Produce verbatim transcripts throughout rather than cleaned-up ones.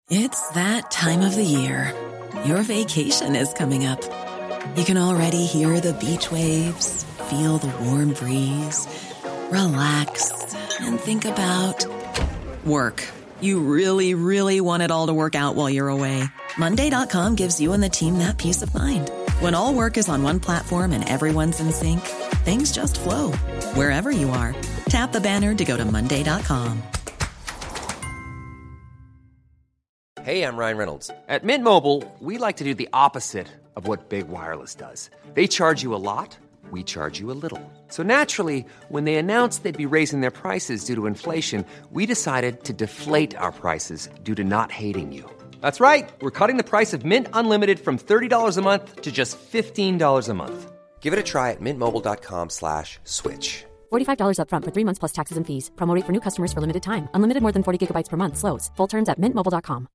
It's that time of the year. Your vacation is coming up. You can already hear the beach waves, feel the warm breeze, relax, and think about work. You really, really want it all to work out while you're away. Monday dot com gives you and the team that peace of mind. When all work is on one platform and everyone's in sync, things just flow. Wherever you are, tap the banner to go to Monday dot com. Hey, I'm Ryan Reynolds. At Mint Mobile, we like to do the opposite of what Big Wireless does. They charge you a lot, we charge you a little. So naturally, when they announced they'd be raising their prices due to inflation, we decided to deflate our prices due to not hating you. That's right. We're cutting the price of Mint Unlimited from thirty dollars a month to just fifteen dollars a month. Give it a try at mintmobile.com slash switch. forty-five dollars up front for three months plus taxes and fees. Promo rate for new customers for limited time. Unlimited more than forty gigabytes per month. Slows full terms at mint mobile dot com.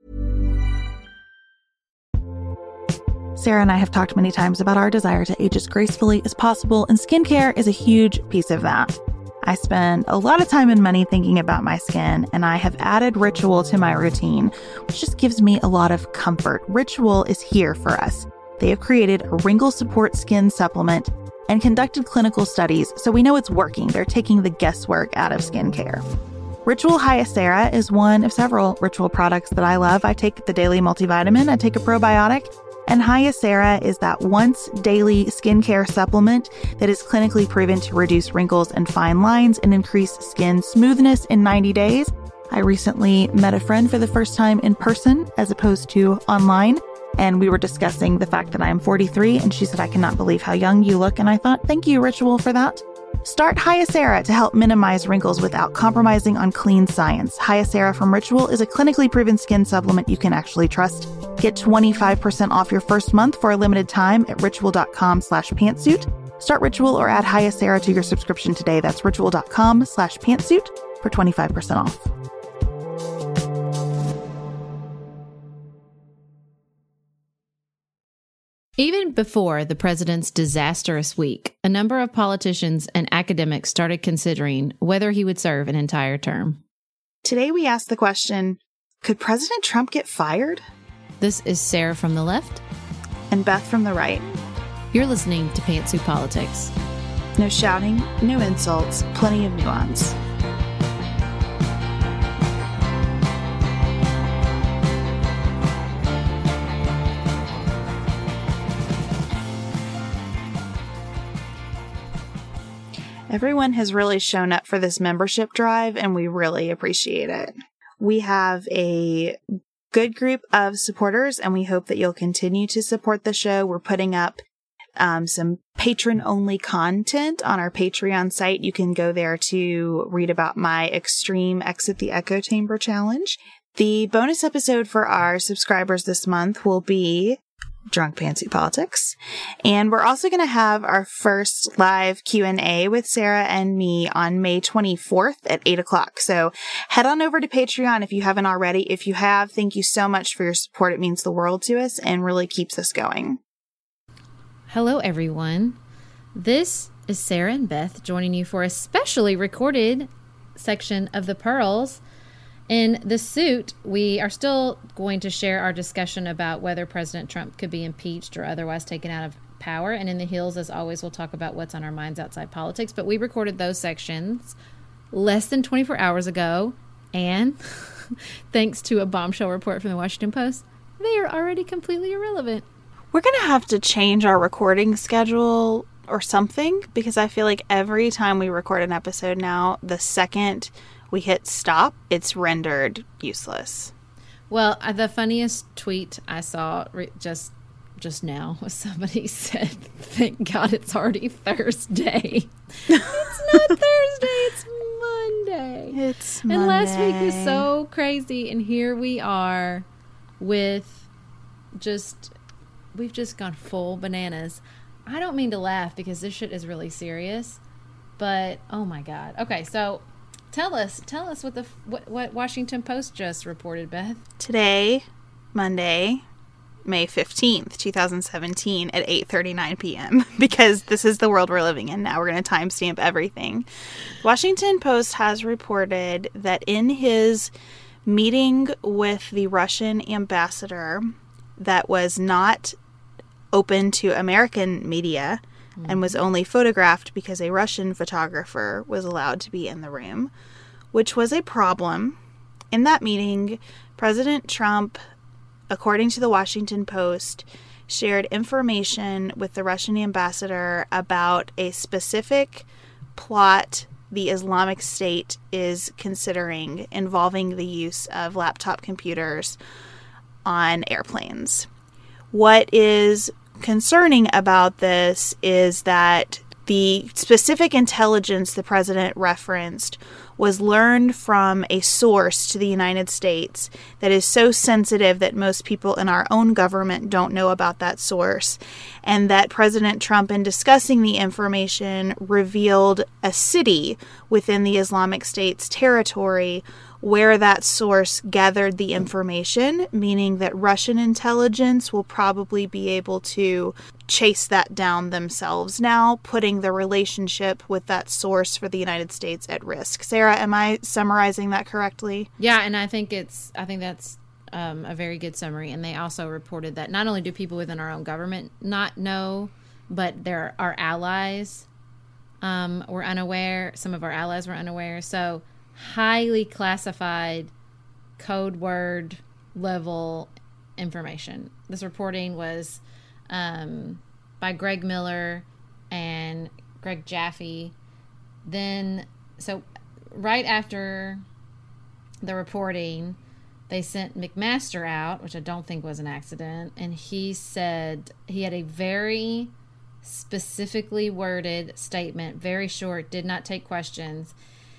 Sarah and I have talked many times about our desire to age as gracefully as possible, and skincare is a huge piece of that. I spend a lot of time and money thinking about my skin, and I have added Ritual to my routine, which just gives me a lot of comfort. Ritual is here for us. They have created a wrinkle support skin supplement and conducted clinical studies, so we know it's working. They're taking the guesswork out of skincare. Ritual Hyacera is one of several Ritual products that I love. I take the daily multivitamin, I take a probiotic, and Hyacera is that once daily skincare supplement that is clinically proven to reduce wrinkles and fine lines and increase skin smoothness in ninety days. I recently met a friend for the first time in person as opposed to online, and we were discussing the fact that I am forty-three, and she said, "I cannot believe how young you look." And I thought, thank you, Ritual, for that. Start Hyacera to help minimize wrinkles without compromising on clean science. Hyacera from Ritual is a clinically proven skin supplement you can actually trust. Get twenty-five percent off your first month for a limited time at ritual.com slash pantsuit. Start Ritual or add Hyacera to your subscription today. That's ritual.com slash pantsuit for twenty-five percent off. Even before the president's disastrous week, a number of politicians and academics started considering whether he would serve an entire term. Today we asked the question, could President Trump get fired? This is Sarah from the left. And Beth from the right. You're listening to Pantsuit Politics. No shouting, no insults, plenty of nuance. Everyone has really shown up for this membership drive, and we really appreciate it. We have a good group of supporters, and we hope that you'll continue to support the show. We're putting up um, some patron-only content on our Patreon site. You can go there to read about my extreme Exit the Echo Chamber challenge. The bonus episode for our subscribers this month will be Drunk Pantsuit Politics. And we're also going to have our first live Q and A with Sarah and me on May twenty-fourth at eight o'clock. So head on over to Patreon if you haven't already. If you have, thank you so much for your support. It means the world to us and really keeps us going. Hello, everyone. This is Sarah and Beth joining you for a specially recorded section of The Pearls. In the suit, we are still going to share our discussion about whether President Trump could be impeached or otherwise taken out of power. And in the Hills, as always, we'll talk about what's on our minds outside politics. But we recorded those sections less than twenty-four hours ago. And thanks to a bombshell report from the Washington Post, they are already completely irrelevant. We're going to have to change our recording schedule or something, because I feel like every time we record an episode now, the second we hit stop, it's rendered useless. Well, uh, the funniest tweet I saw re- just just now was somebody said, "Thank God it's already Thursday." It's not Thursday, it's Monday. It's Monday. And last week was so crazy, and here we are with just, we've just gone full bananas. I don't mean to laugh because this shit is really serious, but oh my God. Okay, so Tell us, tell us what the what, what Washington Post just reported, Beth. Today, Monday, May fifteenth, twenty seventeen at eight thirty-nine p.m. because this is the world we're living in now. We're going to timestamp everything. Washington Post has reported that in his meeting with the Russian ambassador that was not open to American media mm-hmm. and was only photographed because a Russian photographer was allowed to be in the room, which was a problem. In that meeting, President Trump, according to the Washington Post, shared information with the Russian ambassador about a specific plot the Islamic State is considering involving the use of laptop computers on airplanes. What is concerning about this is that the specific intelligence the president referenced was learned from a source to the United States that is so sensitive that most people in our own government don't know about that source, and that President Trump, in discussing the information, revealed a city within the Islamic State's territory where that source gathered the information, meaning that Russian intelligence will probably be able to chase that down themselves now, putting the relationship with that source for the United States at risk. Sarah, am I summarizing that correctly? Yeah, and I think it's I think that's um, a very good summary. And they also reported that not only do people within our own government not know, but there our allies um, were unaware. Some of our allies were unaware. So highly classified code word level information. This reporting was um, by Greg Miller and Greg Jaffe. Then, so right after the reporting, they sent McMaster out, which I don't think was an accident, and he said he had a very specifically worded statement, very short, did not take questions.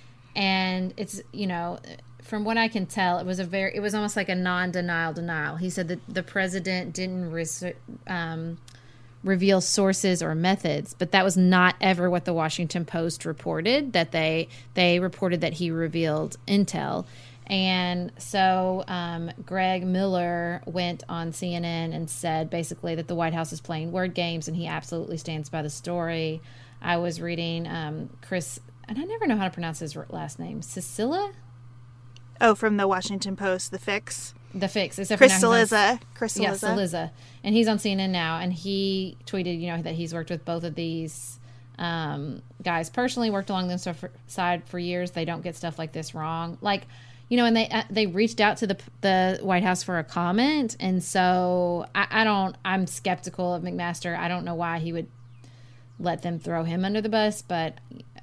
And it's, you know, from what I can tell, it was a very, it was almost like a non-denial denial. He said that the president didn't res- um, reveal sources or methods, but that was not ever what the Washington Post reported. That they they reported that he revealed intel. And so um, Greg Miller went on C N N and said basically that the White House is playing word games, and he absolutely stands by the story. I was reading um, Chris. And I never know how to pronounce his last name. Cicilla? Oh, from the Washington Post, The Fix. The Fix. Except Chris Cillizza. Chris Yeah, Cillizza. Cillizza. And he's on C N N now, and he tweeted, you know, that he's worked with both of these um, guys personally, worked along the side for years. They don't get stuff like this wrong. Like, you know, and they uh, they reached out to the the White House for a comment, and so I, I don't, I'm skeptical of McMaster. I don't know why he would let them throw him under the bus, but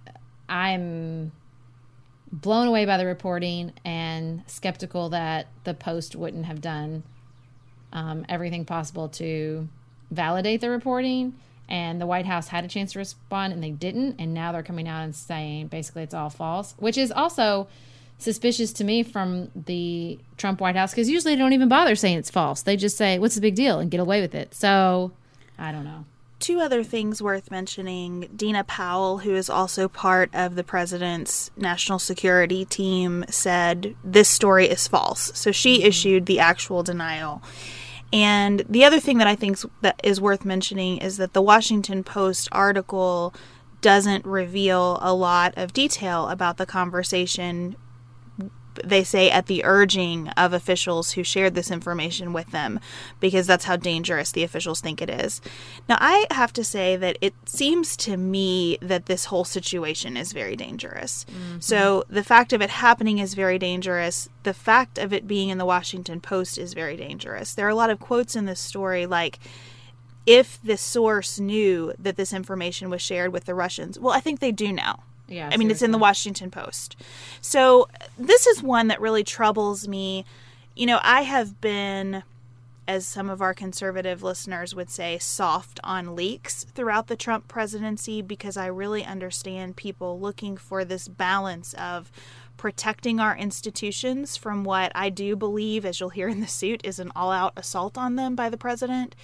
I'm blown away by the reporting and skeptical that the Post wouldn't have done um, everything possible to validate the reporting. And the White House had a chance to respond, and they didn't. And now they're coming out and saying basically it's all false, which is also suspicious to me from the Trump White House, because usually they don't even bother saying it's false. They just say, what's the big deal, and get away with it. So I don't know. Two other things worth mentioning. Dina Powell, who is also part of the president's national security team, said this story is false. So she mm-hmm. issued the actual denial. And the other thing that I think that is worth mentioning is that the Washington Post article doesn't reveal a lot of detail about the conversation, they say, at the urging of officials who shared this information with them, because that's how dangerous the officials think it is. Now, I have to say that it seems to me that this whole situation is very dangerous. Mm-hmm. So the fact of it happening is very dangerous. The fact of it being in the Washington Post is very dangerous. There are a lot of quotes in this story like, if the source knew that this information was shared with the Russians, well, I think they do now. Yeah, I mean, seriously. It's in the Washington Post. So this is one that really troubles me. You know, I have been, as some of our conservative listeners would say, soft on leaks throughout the Trump presidency, because I really understand people looking for this balance of protecting our institutions from what I do believe, as you'll hear in the suit, is an all-out assault on them by the president.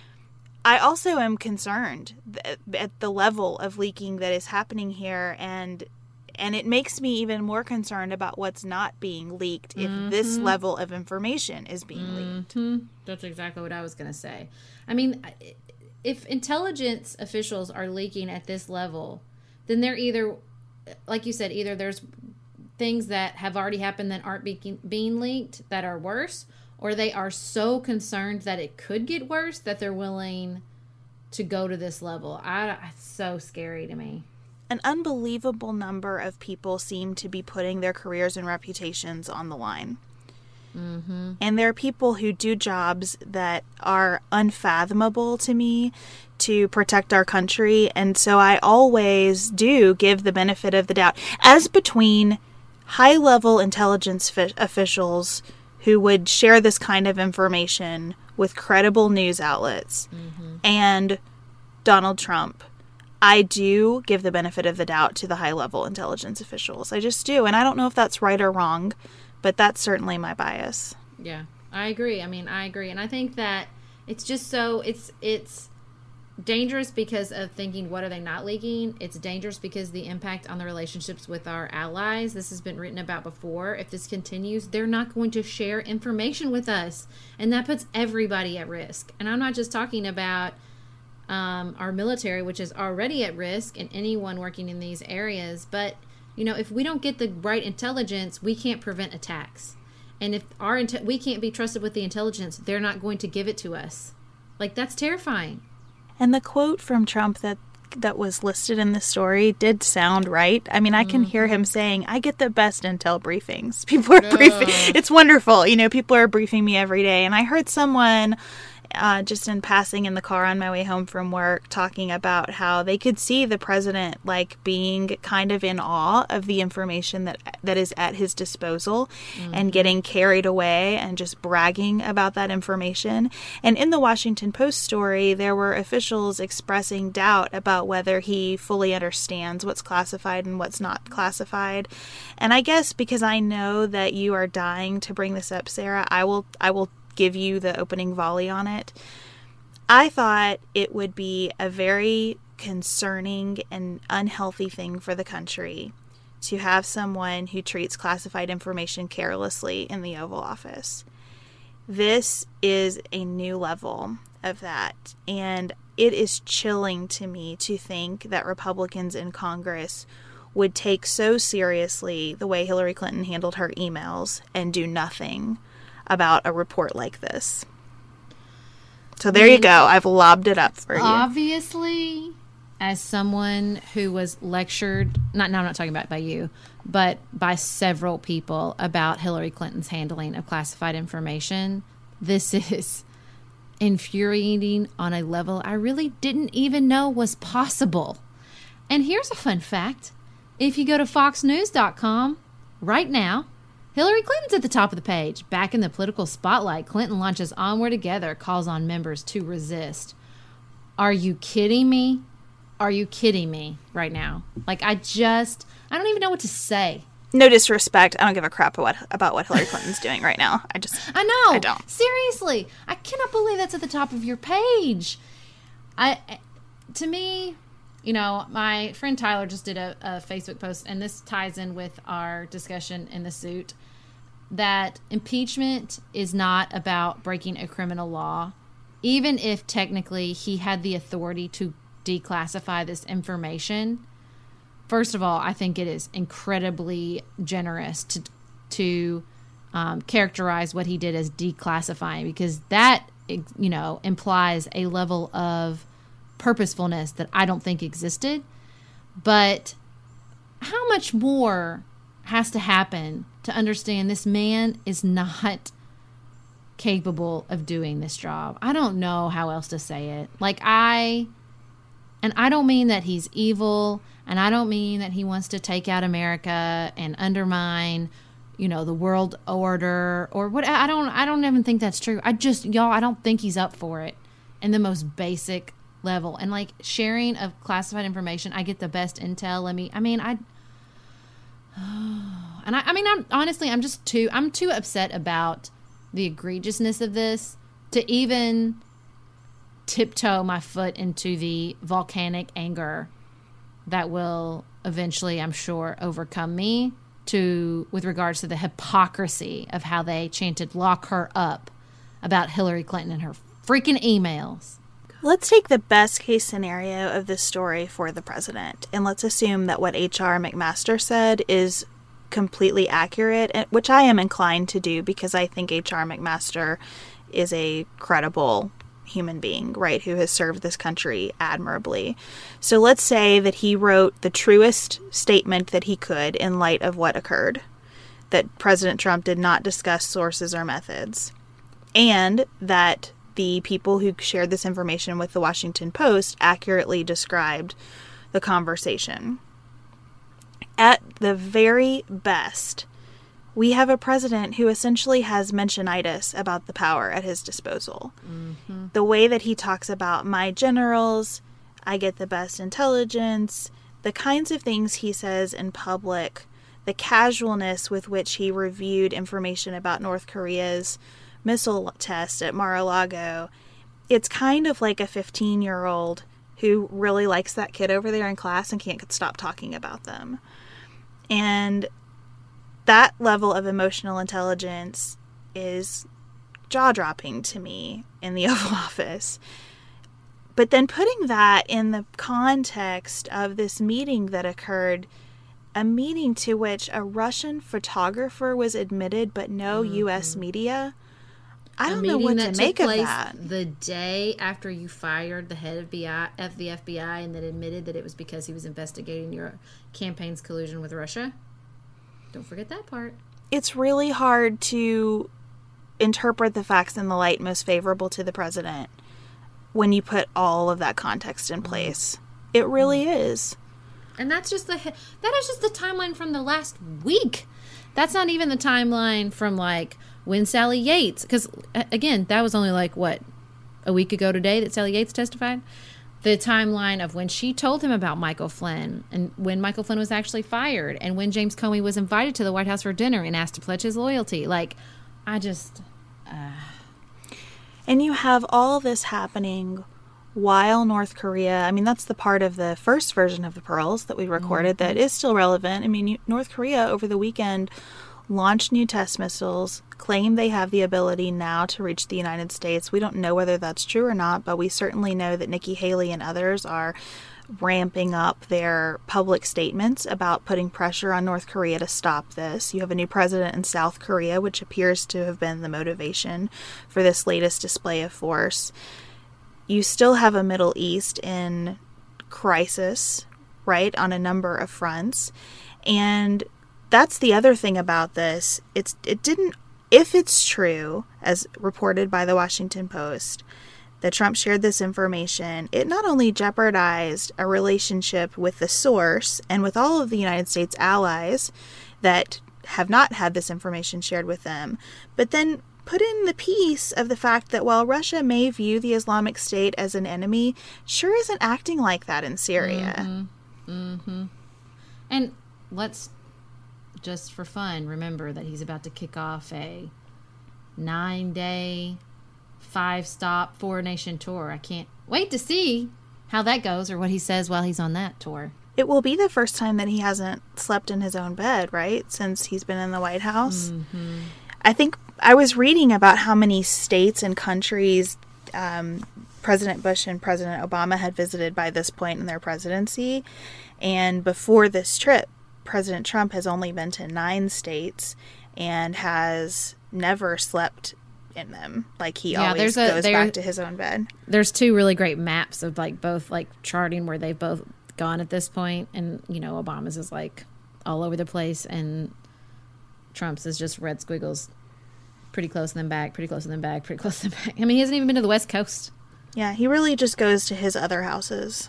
I also am concerned at the level of leaking that is happening here, and and it makes me even more concerned about what's not being leaked if mm-hmm. this level of information is being mm-hmm. leaked. That's exactly what I was going to say. I mean, if intelligence officials are leaking at this level, then they're either, like you said, either there's things that have already happened that aren't be- being leaked that are worse, or they are so concerned that it could get worse that they're willing to go to this level. I, it's so scary to me. An unbelievable number of people seem to be putting their careers and reputations on the line. Mm-hmm. And there are people who do jobs that are unfathomable to me to protect our country. And so I always do give the benefit of the doubt. As between high-level intelligence fi- officials who would share this kind of information with credible news outlets mm-hmm. and Donald Trump, I do give the benefit of the doubt to the high-level intelligence officials. I just do. And I don't know if that's right or wrong, but that's certainly my bias. Yeah, I agree. I mean, I agree. And I think that it's just so, it's it's dangerous because of thinking, what are they not leaking? It's dangerous because the impact on the relationships with our allies. This has been written about before. If this continues, they're not going to share information with us. And that puts everybody at risk. And I'm not just talking about um, our military, which is already at risk, and anyone working in these areas. But, you know, if we don't get the right intelligence, we can't prevent attacks. And if our inte- we can't be trusted with the intelligence, they're not going to give it to us. Like, that's terrifying. And the quote from Trump that that was listed in the story did sound right. I mean, I can mm. hear him saying, I get the best intel briefings. People are uh. briefing. It's wonderful. You know, people are briefing me every day. And I heard someone uh, just in passing in the car on my way home from work talking about how they could see the president like being kind of in awe of the information that that is at his disposal mm-hmm. and getting carried away and just bragging about that information. And in the Washington Post story, there were officials expressing doubt about whether he fully understands what's classified and what's not classified. And I guess because I know that you are dying to bring this up, Sarah, I will I will give you the opening volley on it. I thought it would be a very concerning and unhealthy thing for the country to have someone who treats classified information carelessly in the Oval Office. This is a new level of that, and it is chilling to me to think that Republicans in Congress would take so seriously the way Hillary Clinton handled her emails and do nothing about a report like this. So there I mean, you go. I've lobbed it up for you. Obviously, as someone who was lectured, not now I'm not talking about by you, but by several people about Hillary Clinton's handling of classified information, this is infuriating on a level I really didn't even know was possible. And here's a fun fact. If you go to fox news dot com right now, Hillary Clinton's at the top of the page. Back in the political spotlight, Clinton launches Onward Together, calls on members to resist. Are you kidding me? Are you kidding me right now? Like, I just, I don't even know what to say. No disrespect. I don't give a crap about, about what Hillary Clinton's doing right now. I just, I know. I don't. Seriously. I cannot believe that's at the top of your page. I, to me, you know, my friend Tyler just did a, a Facebook post, and this ties in with our discussion in the suit, that impeachment is not about breaking a criminal law, even if technically he had the authority to declassify this information. First of all, I think it is incredibly generous to to um, characterize what he did as declassifying, because that, you know, implies a level of purposefulness that I don't think existed. But how much more has to happen to understand this man is not capable of doing this job? I don't know how else to say it. Like, I, and I don't mean that he's evil, and I don't mean that he wants to take out America and undermine, you know, the world order or what. I don't, I don't even think that's true. I just, y'all, I don't think he's up for it in the most basic level. And like sharing of classified information, I get the best intel. Let me, I mean, I, and I, I mean, I'm honestly, I'm just too, I'm too upset about the egregiousness of this to even tiptoe my foot into the volcanic anger that will eventually, I'm sure, overcome me to, with regards to the hypocrisy of how they chanted "lock her up" about Hillary Clinton and her freaking emails. Let's take the best case scenario of this story for the president, and let's assume that what H R McMaster said is completely accurate, which I am inclined to do because I think H R McMaster is a credible human being, right, who has served this country admirably. So let's say that he wrote the truest statement that he could in light of what occurred, that President Trump did not discuss sources or methods, and that the people who shared this information with the Washington Post accurately described the conversation. At the very best, we have a president who essentially has mentionitis about the power at his disposal. Mm-hmm. The way that he talks about my generals, I get the best intelligence, the kinds of things he says in public, the casualness with which he reviewed information about North Korea's missile test at Mar-a-Lago. It's kind of like a fifteen-year-old who really likes that kid over there in class and can't stop talking about them. And that level of emotional intelligence is jaw-dropping to me in the Oval Office. But then putting that in the context of this meeting that occurred, a meeting to which a Russian photographer was admitted but no mm-hmm. U S media, I don't know what to make of that. The day after you fired the head of the F B I and then admitted that it was because he was investigating your campaign's collusion with Russia. Don't forget that part. It's really hard to interpret the facts in the light most favorable to the president when you put all of that context in place. Mm. It really mm. is. And that's just the that is just the timeline from the last week. That's not even the timeline from like when Sally Yates, because again, that was only like what a week ago today that Sally Yates testified. The timeline of when she told him about Michael Flynn and when Michael Flynn was actually fired and when James Comey was invited to the White House for dinner and asked to pledge his loyalty. Like, I just... Uh... And you have all this happening while North Korea... I mean, that's the part of the first version of the Pearls that we recorded mm-hmm. that is still relevant. I mean, North Korea over the weekend launched new test missiles, claim they have the ability now to reach the United States. We don't know whether that's true or not, but we certainly know that Nikki Haley and others are ramping up their public statements about putting pressure on North Korea to stop this. You have a new president in South Korea, which appears to have been the motivation for this latest display of force. You still have a Middle East in crisis, right, on a number of fronts. And that's the other thing about this. It's it didn't, if it's true, as reported by the Washington Post, that Trump shared this information, it not only jeopardized a relationship with the source and with all of the United States allies that have not had this information shared with them, but then put in the piece of the fact that while Russia may view the Islamic State as an enemy, sure isn't acting like that in Syria. Mm-hmm. Mm-hmm. And let's just for fun remember that he's about to kick off a nine-day, five-stop, four-nation tour. I can't wait to see how that goes or what he says while he's on that tour. It will be the first time that he hasn't slept in his own bed, right, since he's been in the White House. Mm-hmm. I think I was reading about how many states and countries um, President Bush and President Obama had visited by this point in their presidency. And before this trip, President Trump has only been to nine states and has never slept in them. Like he yeah, always a, goes back to his own bed. There's two really great maps of like both like charting where they've both gone at this point, and you know Obama's is like all over the place and Trump's is just red squiggles, pretty close and then back, pretty close and then back, pretty close and then back. I mean, he hasn't even been to the West Coast. Yeah, he really just goes to his other houses.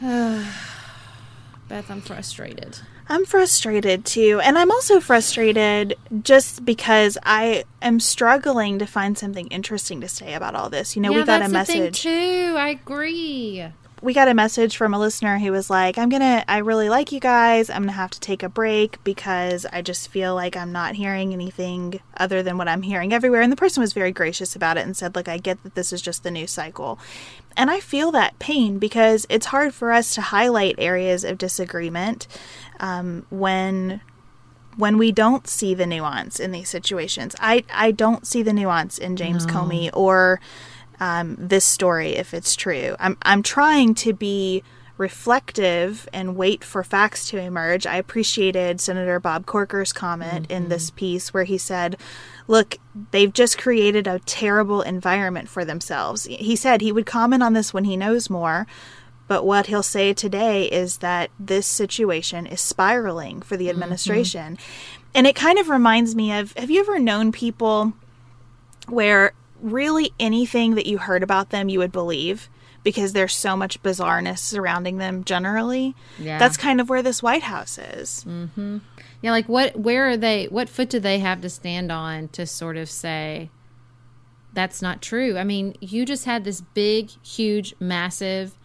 Beth, I'm frustrated. I'm frustrated too. And I'm also frustrated just because I am struggling to find something interesting to say about all this. You know, yeah, we got that's a message. The thing too. I agree. We got a message from a listener who was like, I'm going to, I really like you guys. I'm going to have to take a break because I just feel like I'm not hearing anything other than what I'm hearing everywhere. And the person was very gracious about it and said, like, I get that this is just the news cycle. And I feel that pain because it's hard for us to highlight areas of disagreement um, when when we don't see the nuance in these situations. I, I don't see the nuance in James no. Comey or um, this story if it's true. I'm I'm trying to be reflective and wait for facts to emerge. I appreciated Senator Bob Corker's comment mm-hmm. in this piece where he said, look, they've just created a terrible environment for themselves. He said he would comment on this when he knows more, but what he'll say today is that this situation is spiraling for the administration. Mm-hmm. And it kind of reminds me of, have you ever known people where really anything that you heard about them you would believe because there's so much bizarreness surrounding them generally? Yeah. That's kind of where this White House is. Mm-hmm. Yeah, like what, where are they, what foot do they have to stand on to sort of say, that's not true? I mean, you just had this big, huge, massive,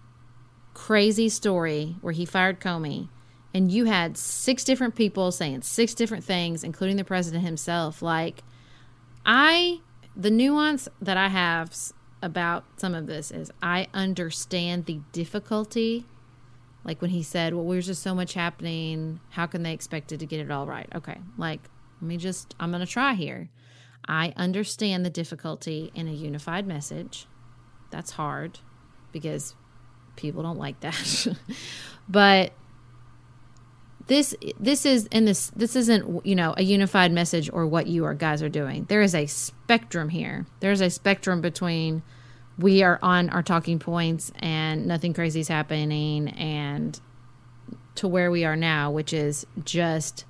crazy story where he fired Comey, and you had six different people saying six different things, including the president himself. Like, I, the nuance that I have about some of this is I understand the difficulty. Like when he said, well, there's just so much happening. How can they expect it to get it all right? Okay, like, let me just, I'm going to try here. I understand the difficulty in a unified message. That's hard because people don't like that. But this this is and this this isn't, you know, a unified message or what you or guys are doing. There is a spectrum here. There's a spectrum between we are on our talking points and nothing crazy is happening, and to where we are now, which is just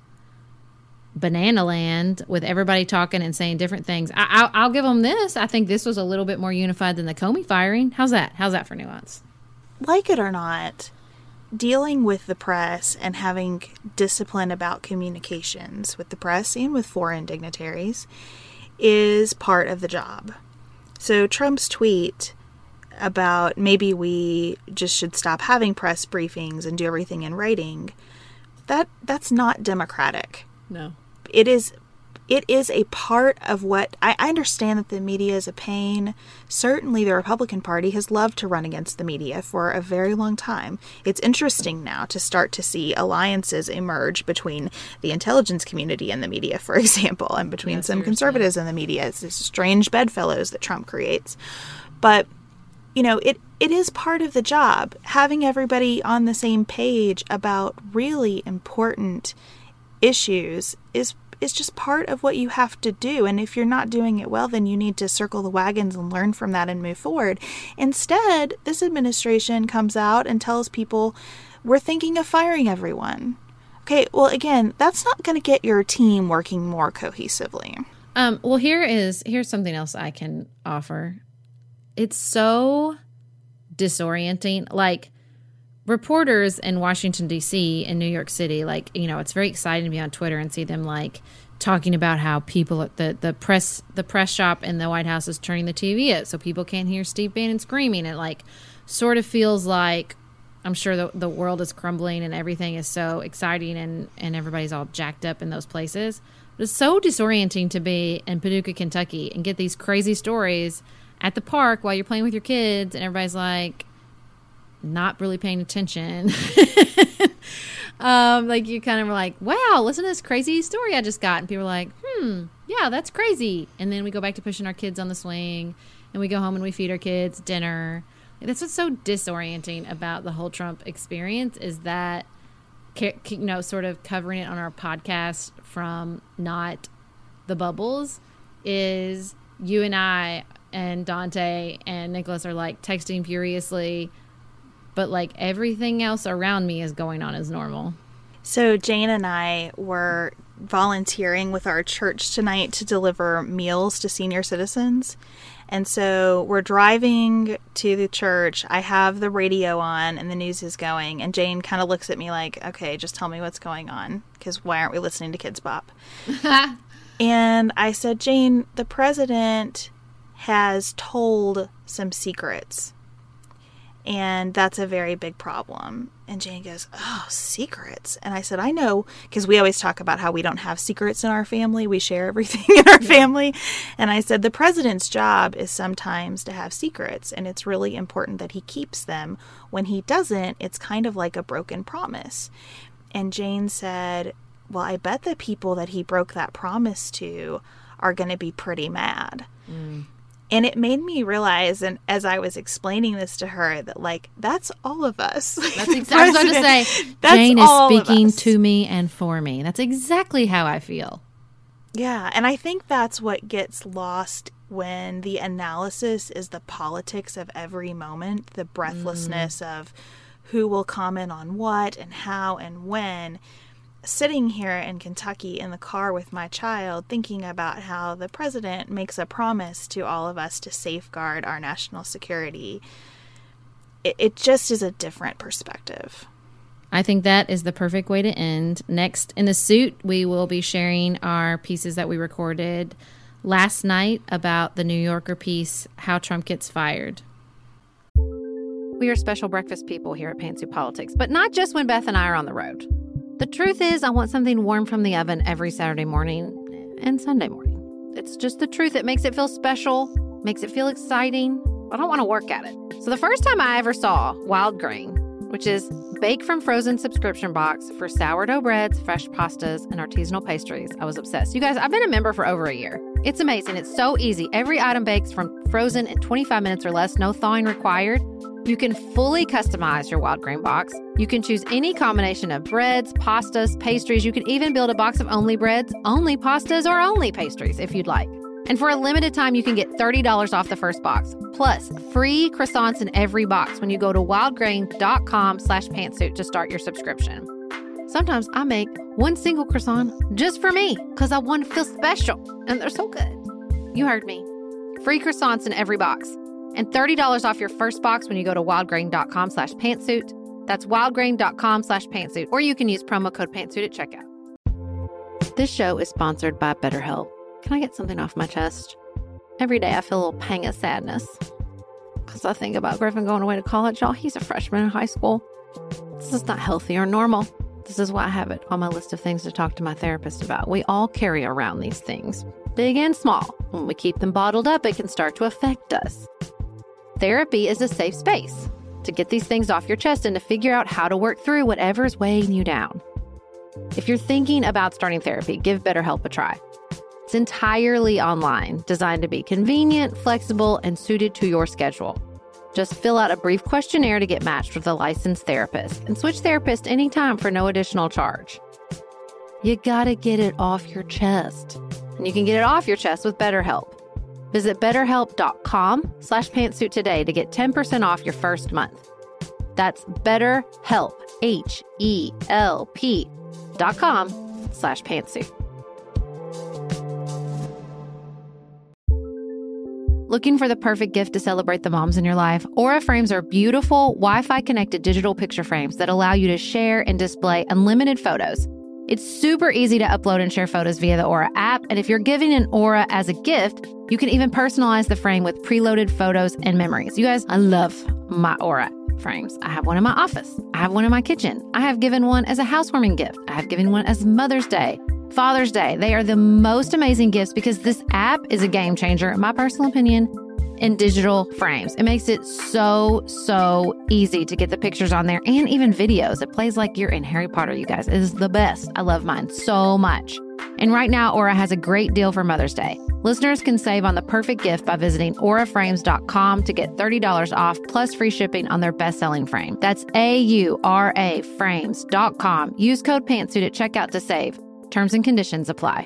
banana land with everybody talking and saying different things. I, I'll, I'll give them this. I think this was a little bit more unified than the Comey firing. How's that? How's that for nuance? Like it or not, dealing with the press and having discipline about communications with the press and with foreign dignitaries is part of the job. So Trump's tweet about maybe we just should stop having press briefings and do everything in writing, that that's not democratic. No. It is it is a part of what I, I understand that the media is a pain. Certainly the Republican Party has loved to run against the media for a very long time. It's interesting now to start to see alliances emerge between the intelligence community and the media, for example, and between yeah, some conservatives and the media. It's this strange bedfellows that Trump creates. But, you know, it it is part of the job. Having everybody on the same page about really important issues is is just part of what you have to do. And if you're not doing it well, then you need to circle the wagons and learn from that and move forward. Instead, this administration comes out and tells people, we're thinking of firing everyone. Okay, well, again, that's not going to get your team working more cohesively. Um, well, here is here's something else I can offer. It's so disorienting. Like, reporters in Washington, D C and New York City, like, you know, it's very exciting to be on Twitter and see them, like, talking about how people at the, the press the press shop in the White House is turning the T V up so people can't hear Steve Bannon screaming. It, like, sort of feels like, I'm sure the, the world is crumbling and everything is so exciting and, and everybody's all jacked up in those places. But it's so disorienting to be in Paducah, Kentucky and get these crazy stories at the park while you're playing with your kids and everybody's, like, not really paying attention. um, like, you kind of were like, wow, listen to this crazy story I just got. And people are like, hmm, yeah, that's crazy. And then we go back to pushing our kids on the swing and we go home and we feed our kids dinner. That's what's so disorienting about the whole Trump experience is that, you know, sort of covering it on our podcast from not the bubbles is you and I and Dante and Nicholas are, like, texting furiously, but, like, everything else around me is going on as normal. So Jane and I were volunteering with our church tonight to deliver meals to senior citizens. And so we're driving to the church. I have the radio on and the news is going. And Jane kind of looks at me like, okay, just tell me what's going on. Because why aren't we listening to Kids Bop? And I said, Jane, the president has told some secrets. And that's a very big problem. And Jane goes, oh, secrets. And I said, I know, because we always talk about how we don't have secrets in our family. We share everything in our family. And I said, the president's job is sometimes to have secrets. And it's really important that he keeps them. When he doesn't, it's kind of like a broken promise. And Jane said, well, I bet the people that he broke that promise to are going to be pretty mad. Mm. And it made me realize, and as I was explaining this to her, that, like, that's all of us. That's exactly I was about to say. That's Jane is all speaking to me and for me. That's exactly how I feel. Yeah, and I think that's what gets lost when the analysis is the politics of every moment, the breathlessness mm. of who will comment on what and how and when. Sitting here in Kentucky in the car with my child, thinking about how the president makes a promise to all of us to safeguard our national security, it, it just is a different perspective. I think that is the perfect way to end. Next, in the suit, we will be sharing our pieces that we recorded last night about the New Yorker piece, How Trump Gets Fired. We are special breakfast people here at Pantsuit Politics, but not just when Beth and I are on the road. The truth is, I want something warm from the oven every Saturday morning and Sunday morning. It's just the truth. It makes it feel special, makes it feel exciting. I don't want to work at it. So the first time I ever saw Wild Grain, which is bake from frozen subscription box for sourdough breads, fresh pastas, and artisanal pastries, I was obsessed. You guys, I've been a member for over a year. It's amazing. It's so easy. Every item bakes from frozen in twenty-five minutes or less, no thawing required. You can fully customize your Wild Grain box. You can choose any combination of breads, pastas, pastries. You can even build a box of only breads, only pastas, or only pastries if you'd like. And for a limited time, you can get thirty dollars off the first box, plus free croissants in every box when you go to wildgrain.com slash pantsuit to start your subscription. Sometimes I make one single croissant just for me because I want to feel special, and they're so good. You heard me. Free croissants in every box. And thirty dollars off your first box when you go to wildgrain.com slash pantsuit. That's wildgrain.com slash pantsuit. Or you can use promo code pantsuit at checkout. This show is sponsored by BetterHelp. Can I get something off my chest? Every day I feel a little pang of sadness because I think about Griffin going away to college. Y'all, he's a freshman in high school. This is not healthy or normal. This is why I have it on my list of things to talk to my therapist about. We all carry around these things, big and small. When we keep them bottled up, it can start to affect us. Therapy is a safe space to get these things off your chest and to figure out how to work through whatever is weighing you down. If you're thinking about starting therapy, give BetterHelp a try. It's entirely online, designed to be convenient, flexible, and suited to your schedule. Just fill out a brief questionnaire to get matched with a licensed therapist and switch therapists anytime for no additional charge. You gotta get it off your chest. And you can get it off your chest with BetterHelp. Visit betterhelp.com slash pantsuit today to get ten percent off your first month. That's BetterHelp, H E L P dot com slash pantsuit. Looking for the perfect gift to celebrate the moms in your life? Aura frames are beautiful, Wi-Fi connected digital picture frames that allow you to share and display unlimited photos. It's super easy to upload and share photos via the Aura app, and if you're giving an Aura as a gift, you can even personalize the frame with preloaded photos and memories. You guys, I love my Aura frames. I have one in my office. I have one in my kitchen. I have given one as a housewarming gift. I have given one as Mother's Day, Father's Day. They are the most amazing gifts because this app is a game changer, in my personal opinion, in digital frames. It makes it so, so easy to get the pictures on there and even videos. It plays like you're in Harry Potter, you guys. It is the best. I love mine so much. And right now, Aura has a great deal for Mother's Day. Listeners can save on the perfect gift by visiting aura frames dot com to get thirty dollars off plus free shipping on their best-selling frame. That's A U R A frames dot com. Use code pantsuit at checkout to save. Terms and conditions apply.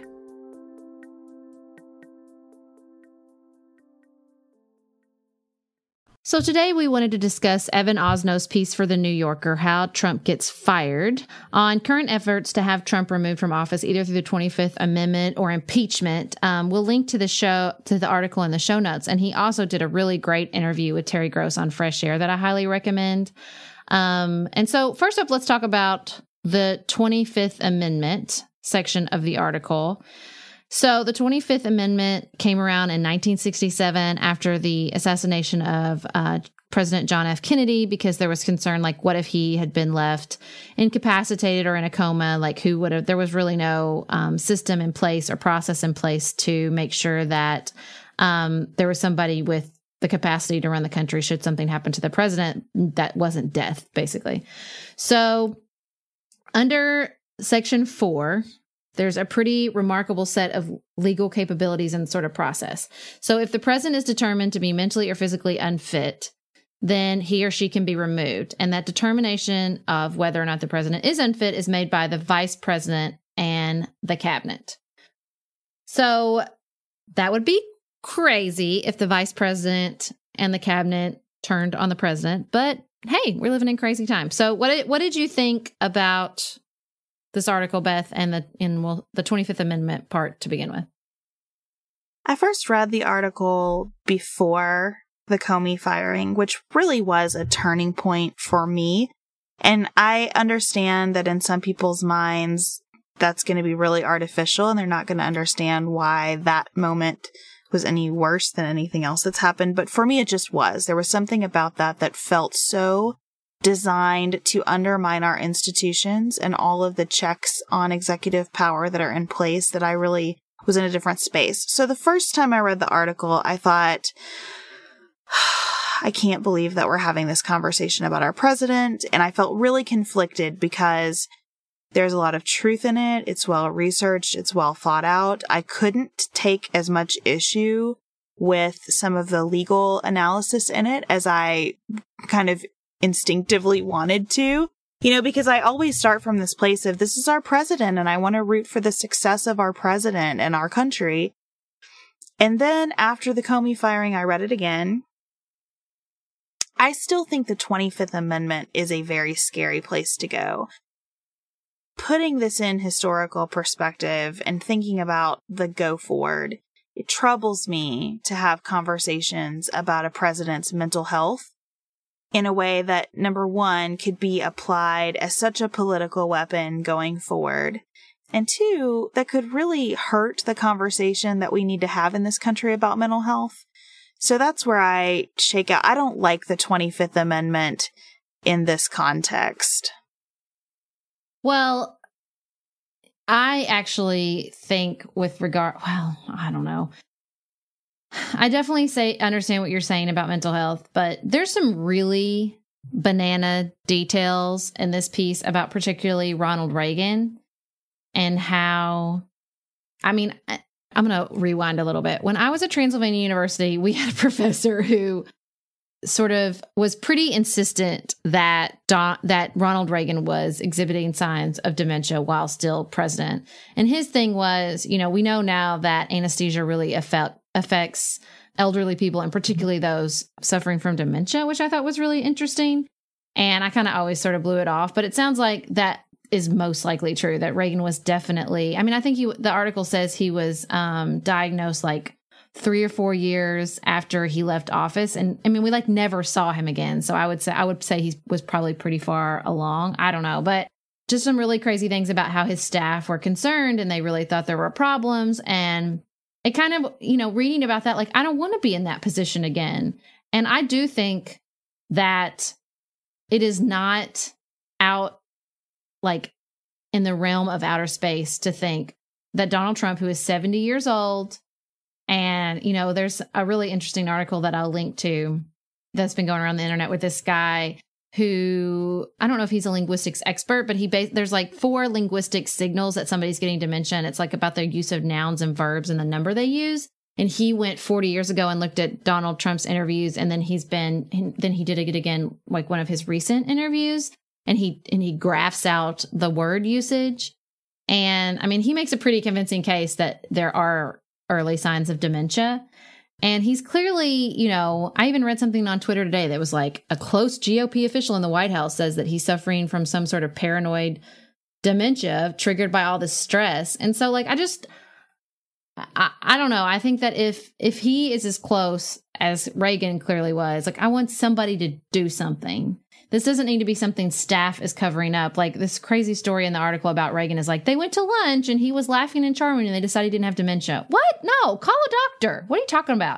So today we wanted to discuss Evan Osno's piece for The New Yorker, How Trump Gets Fired, on current efforts to have Trump removed from office either through the twenty-fifth Amendment or impeachment. Um, we'll link to the show to the article in the show notes. And he also did a really great interview with Terry Gross on Fresh Air that I highly recommend. Um, and so first up, let's talk about the twenty-fifth Amendment section of the article. So the twenty-fifth Amendment came around in nineteen sixty-seven after the assassination of uh, President John F. Kennedy, because there was concern, like, what if he had been left incapacitated or in a coma? Like, who would have, there was really no um, system in place or process in place to make sure that um, there was somebody with the capacity to run the country should something happen to the president that wasn't death, basically. So under Section four, there's a pretty remarkable set of legal capabilities and sort of process. So if the president is determined to be mentally or physically unfit, then he or she can be removed. And that determination of whether or not the president is unfit is made by the vice president and the cabinet. So that would be crazy if the vice president and the cabinet turned on the president. But hey, we're living in crazy times. So what did, what did you think about this article, Beth, and the in well, the twenty-fifth Amendment part to begin with? I first read the article before the Comey firing, which really was a turning point for me. And I understand that in some people's minds, that's going to be really artificial, and they're not going to understand why that moment was any worse than anything else that's happened. But for me, it just was. There was something about that that felt so designed to undermine our institutions and all of the checks on executive power that are in place that I really was in a different space. So the first time I read the article, I thought, I can't believe that we're having this conversation about our president. And I felt really conflicted because there's a lot of truth in it. It's well researched. It's well thought out. I couldn't take as much issue with some of the legal analysis in it as I kind of instinctively wanted to, you know, because I always start from this place of this is our president and I want to root for the success of our president and our country. And then after the Comey firing, I read it again. I still think the twenty-fifth Amendment is a very scary place to go. Putting this in historical perspective and thinking about the go forward, it troubles me to have conversations about a president's mental health in a way that, number one, could be applied as such a political weapon going forward. And two, that could really hurt the conversation that we need to have in this country about mental health. So that's where I shake out. I don't like the twenty-fifth Amendment in this context. Well, I actually think with regard, well, I don't know. I definitely say understand what you're saying about mental health, but there's some really banana details in this piece about particularly Ronald Reagan and how, I mean, I'm going to rewind a little bit. When I was at Transylvania University, we had a professor who sort of was pretty insistent that Don, that Ronald Reagan was exhibiting signs of dementia while still president. And his thing was, you know, we know now that anesthesia really affect, affects elderly people, and particularly those suffering from dementia, which I thought was really interesting. And I kind of always sort of blew it off, but it sounds like that is most likely true, that Reagan was definitely, I mean, I think he, the article says he was um, diagnosed like three or four years after he left office. And I mean, we like never saw him again. So I would say, I would say he was probably pretty far along. I don't know, but just some really crazy things about how his staff were concerned and they really thought there were problems. And it kind of, you know, reading about that, like, I don't want to be in that position again. And I do think that it is not out like in the realm of outer space to think that Donald Trump, who is seventy years old, and, you know, there's a really interesting article that I'll link to that's been going around the internet with this guy who, I don't know if he's a linguistics expert, but he ba- there's like four linguistic signals that somebody's getting dementia. And it's like about their use of nouns and verbs and the number they use. And he went forty years ago and looked at Donald Trump's interviews. And then he's been, then he did it again, like one of his recent interviews. And he, and he graphs out the word usage. And I mean, he makes a pretty convincing case that there are early signs of dementia. And he's clearly, you know, I even read something on Twitter today that was like a close G O P official in the White House says that he's suffering from some sort of paranoid dementia triggered by all this stress. And so like, I just, I, I don't know. I think that if, if he is as close as Reagan clearly was, like, I want somebody to do something. This doesn't need to be something staff is covering up. Like this crazy story in the article about Reagan is like, they went to lunch and he was laughing and charming and they decided he didn't have dementia. What? No, call a doctor. What are you talking about?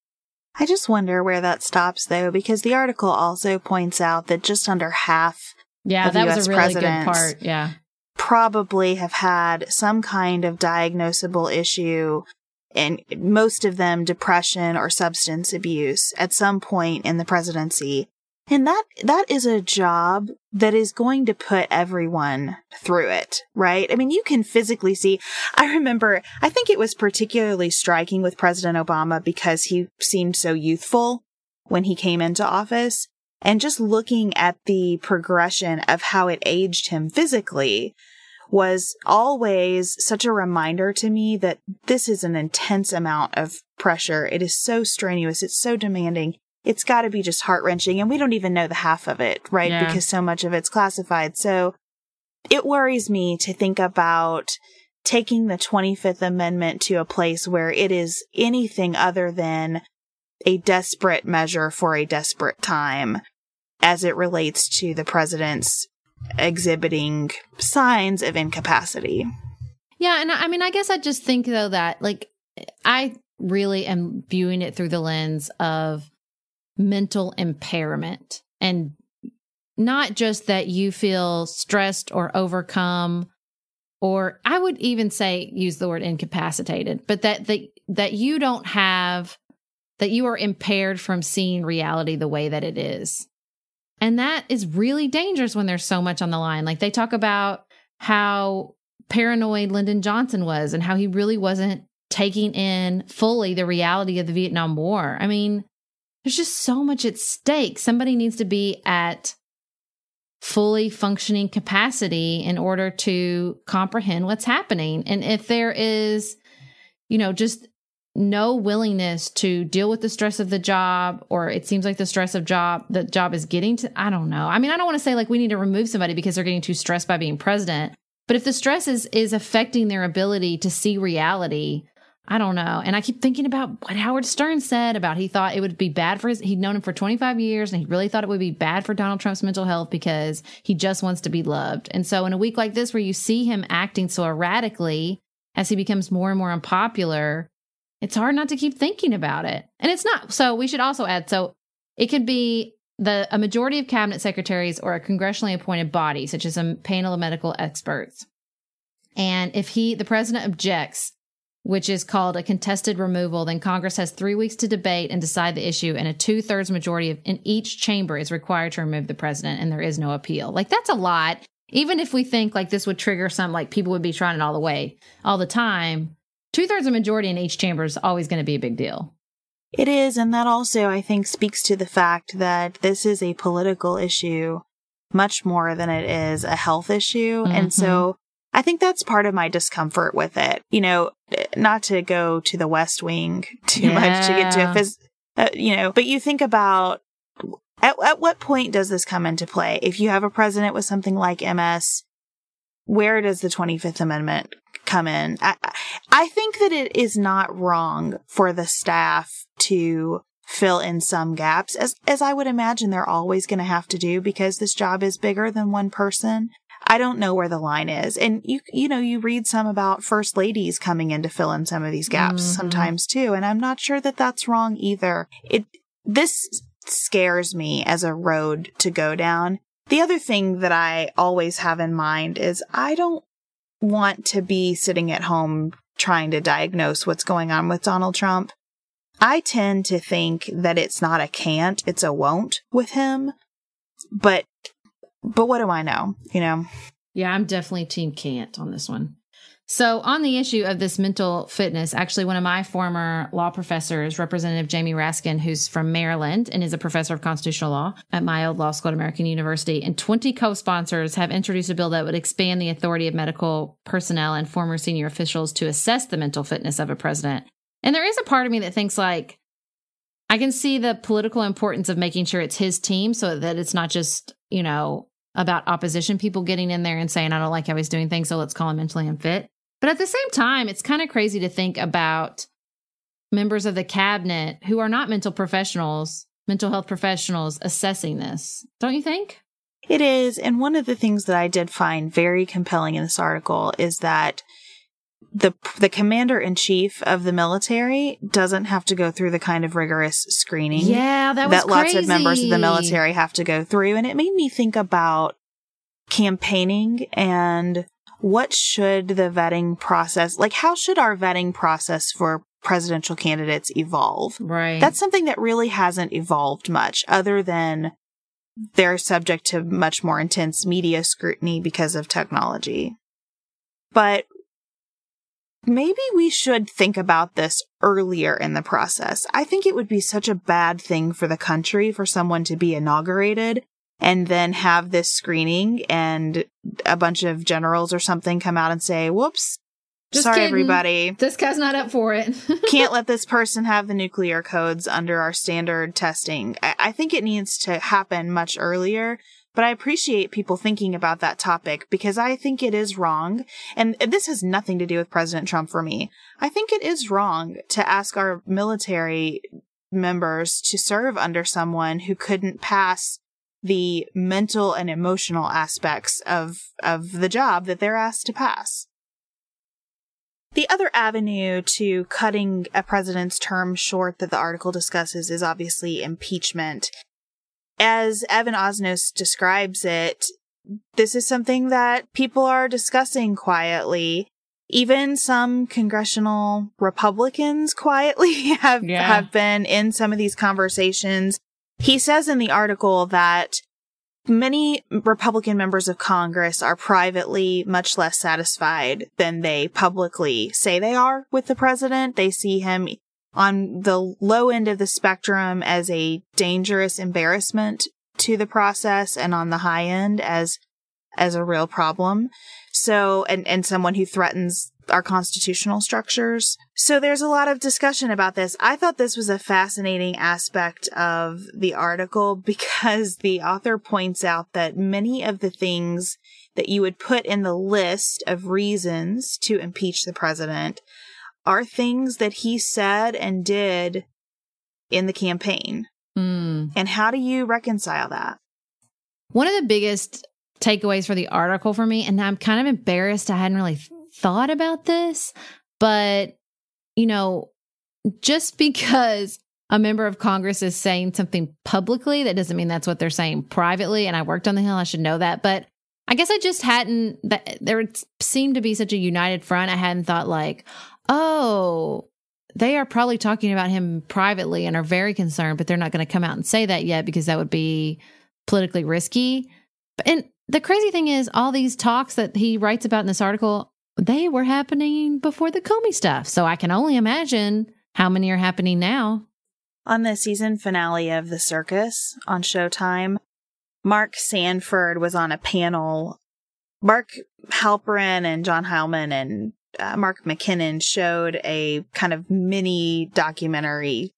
I just wonder where that stops though, because the article also points out that just under half yeah, of that U S was a really presidents good part. Yeah. probably have had some kind of diagnosable issue, and most of them depression or substance abuse at some point in the presidency. And that that is a job that is going to put everyone through it, right? I mean, you can physically see. I remember, I think it was particularly striking with President Obama because he seemed so youthful when he came into office. And just looking at the progression of how it aged him physically was always such a reminder to me that this is an intense amount of pressure. It is so strenuous. It's so demanding. It's got to be just heart-wrenching, and we don't even know the half of it, right? Yeah. Because so much of it's classified. So it worries me to think about taking the twenty-fifth Amendment to a place where it is anything other than a desperate measure for a desperate time as it relates to the president's exhibiting signs of incapacity. Yeah, and I mean, I guess I just think, though, that, like, I really am viewing it through the lens of mental impairment, and not just that you feel stressed or overcome, or I would even say use the word incapacitated, but that that, that you don't have, that you are impaired from seeing reality the way that it is. And that is really dangerous when there's so much on the line. Like, they talk about how paranoid Lyndon Johnson was and how he really wasn't taking in fully the reality of the Vietnam War. I mean, there's just so much at stake. Somebody needs to be at fully functioning capacity in order to comprehend what's happening. And if there is, you know, just no willingness to deal with the stress of the job, or it seems like the stress of job, the job is getting to, I don't know. I mean, I don't want to say like we need to remove somebody because they're getting too stressed by being president, but if the stress is, is affecting their ability to see reality, I don't know. And I keep thinking about what Howard Stern said about he thought it would be bad for his, he'd known him for twenty-five years, and he really thought it would be bad for Donald Trump's mental health because he just wants to be loved. And so in a week like this, where you see him acting so erratically as he becomes more and more unpopular, it's hard not to keep thinking about it. And it's not. So we should also add, so it could be the a majority of cabinet secretaries or a congressionally appointed body, such as a panel of medical experts. And if he, the president objects, which is called a contested removal, then Congress has three weeks to debate and decide the issue, and a two-thirds majority of, in each chamber is required to remove the president, and there is no appeal. Like, that's a lot. Even if we think like this would trigger some, like people would be trying it all the way, all the time, two-thirds of majority in each chamber is always going to be a big deal. It is, and that also, I think, speaks to the fact that this is a political issue much more than it is a health issue. Mm-hmm. And so I think that's part of my discomfort with it. You know, not to go to the West Wing too yeah. much to get to a phys- uh, you know, but you think about at, at what point does this come into play? If you have a president with something like M S, where does the twenty-fifth Amendment come in? I, I think that it is not wrong for the staff to fill in some gaps, as as I would imagine they're always going to have to do because this job is bigger than one person. I don't know where the line is. And you you know, you read some about first ladies coming in to fill in some of these gaps mm-hmm. sometimes too, and I'm not sure that that's wrong either. It this scares me as a road to go down. The other thing that I always have in mind is I don't want to be sitting at home trying to diagnose what's going on with Donald Trump. I tend to think that it's not a can't, it's a won't with him. But but what do I know, you know? Yeah, I'm definitely team can't on this one. So on the issue of this mental fitness, actually one of my former law professors, Representative Jamie Raskin, who's from Maryland and is a professor of constitutional law at my old law school at American University, and twenty co-sponsors have introduced a bill that would expand the authority of medical personnel and former senior officials to assess the mental fitness of a president. And there is a part of me that thinks, like, I can see the political importance of making sure it's his team so that it's not just, you know, about opposition people getting in there and saying, I don't like how he's doing things, so let's call him mentally unfit. But at the same time, it's kind of crazy to think about members of the cabinet who are not mental professionals, mental health professionals, assessing this. Don't you think? It is. And one of the things that I did find very compelling in this article is that the the commander-in-chief of the military doesn't have to go through the kind of rigorous screening yeah, that, was that lots crazy. of members of the military have to go through. And it made me think about campaigning and what should the vetting process, like how should our vetting process for presidential candidates evolve? Right. That's something that really hasn't evolved much other than they're subject to much more intense media scrutiny because of technology. But maybe we should think about this earlier in the process. I think it would be such a bad thing for the country for someone to be inaugurated and then have this screening and a bunch of generals or something come out and say, whoops, Just sorry, kidding. everybody. This guy's not up for it. Can't let this person have the nuclear codes under our standard testing. I-, I think it needs to happen much earlier, but I appreciate people thinking about that topic because I think it is wrong. And this has nothing to do with President Trump for me. I think it is wrong to ask our military members to serve under someone who couldn't pass the mental and emotional aspects of, of the job that they're asked to pass. The other avenue to cutting a president's term short that the article discusses is obviously impeachment. As Evan Osnos describes it, this is something that people are discussing quietly. Even some congressional Republicans quietly have, Yeah. have been in some of these conversations. He says in the article that many Republican members of Congress are privately much less satisfied than they publicly say they are with the president. They see him on the low end of the spectrum as a dangerous embarrassment to the process and on the high end as as a real problem. So, and, and someone who threatens our constitutional structures. So there's a lot of discussion about this. I thought this was a fascinating aspect of the article because the author points out that many of the things that you would put in the list of reasons to impeach the president are things that he said and did in the campaign. Mm. And how do you reconcile that? One of the biggest takeaways for the article for me, and I'm kind of embarrassed I hadn't really thought about this, but, you know, just because a member of Congress is saying something publicly, that doesn't mean that's what they're saying privately. And I worked on the Hill, I should know that. But I guess I just hadn't, that there seemed to be such a united front. I hadn't thought like, oh, they are probably talking about him privately and are very concerned, but they're not going to come out and say that yet because that would be politically risky. And the crazy thing is, all these talks that he writes about in this article, they were happening before the Comey stuff. So I can only imagine how many are happening now. On the season finale of The Circus on Showtime, Mark Sanford was on a panel. Mark Halperin and John Heilman and uh, Mark McKinnon showed a kind of mini documentary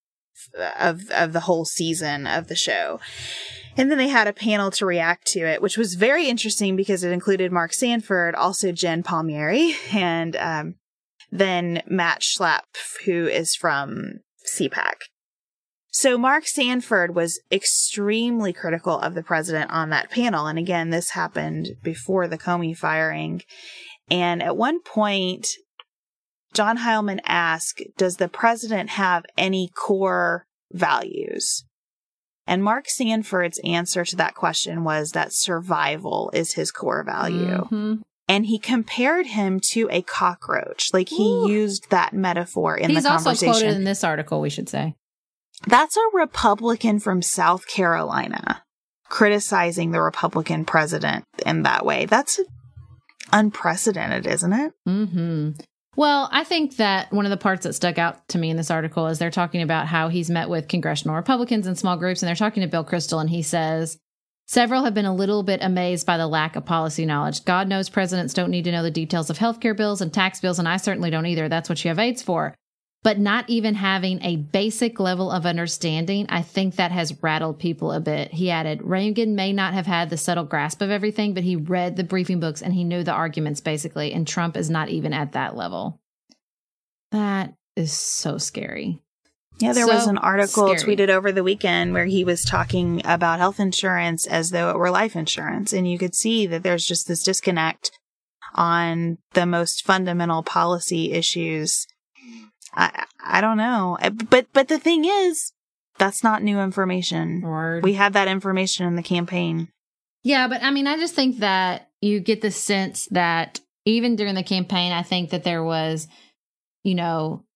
of of the whole season of the show. And then they had a panel to react to it, which was very interesting because it included Mark Sanford, also Jen Palmieri, and um, then Matt Schlapp, who is from C PAC. So Mark Sanford was extremely critical of the president on that panel. And again, this happened before the Comey firing. And at one point, John Heilman asked, does the president have any core values? And Mark Sanford's answer to that question was that survival is his core value. Mm-hmm. And he compared him to a cockroach. Like he Ooh. used that metaphor in He's the conversation. also quoted in this article, we should say. That's a Republican from South Carolina criticizing the Republican president in that way. That's unprecedented, isn't it? Mm-hmm. Well, I think that one of the parts that stuck out to me in this article is they're talking about how he's met with congressional Republicans and small groups, and they're talking to Bill Kristol, and he says, several have been a little bit amazed by the lack of policy knowledge. God knows presidents don't need to know the details of healthcare bills and tax bills, and I certainly don't either. That's what you have aides for. But not even having a basic level of understanding, I think that has rattled people a bit. He added, Reagan may not have had the subtle grasp of everything, but he read the briefing books and he knew the arguments basically, and Trump is not even at that level. That is so scary. Yeah, there So was an article scary. tweeted over the weekend where he was talking about health insurance as though it were life insurance. And you could see that there's just this disconnect on the most fundamental policy issues. I I don't know. But but the thing is, that's not new information. Word. We had that information in the campaign. Yeah, but I mean, I just think that you get the sense that even during the campaign, I think that there was, you know,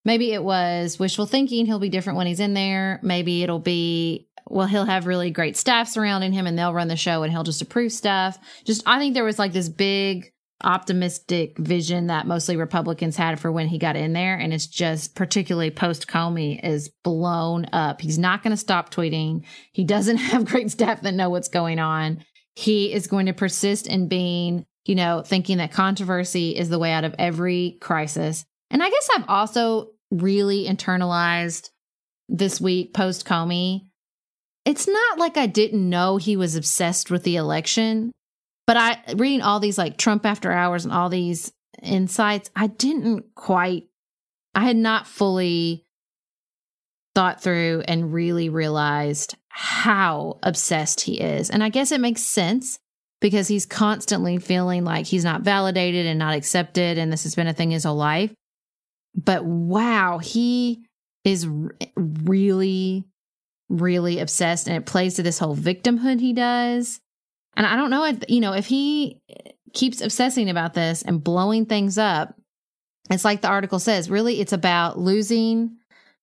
maybe it was wishful thinking. He'll be different when he's in there. Maybe it'll be, well, he'll have really great staff surrounding him and they'll run the show and he'll just approve stuff. Just, I think there was like this big optimistic vision that mostly Republicans had for when he got in there. And it's just particularly post Comey is blown up. He's not going to stop tweeting. He doesn't have great staff that know what's going on. He is going to persist in being, you know, thinking that controversy is the way out of every crisis. And I guess I've also really internalized this week post Comey. It's not like I didn't know he was obsessed with the election. But I, reading all these like Trump After Hours and all these insights, I didn't quite, I had not fully thought through and really realized how obsessed he is. And I guess it makes sense because he's constantly feeling like he's not validated and not accepted. And this has been a thing his whole life. But wow, he is r- really, really obsessed. And it plays to this whole victimhood he does. And I don't know if, you know, if he keeps obsessing about this and blowing things up, it's like the article says, really, it's about losing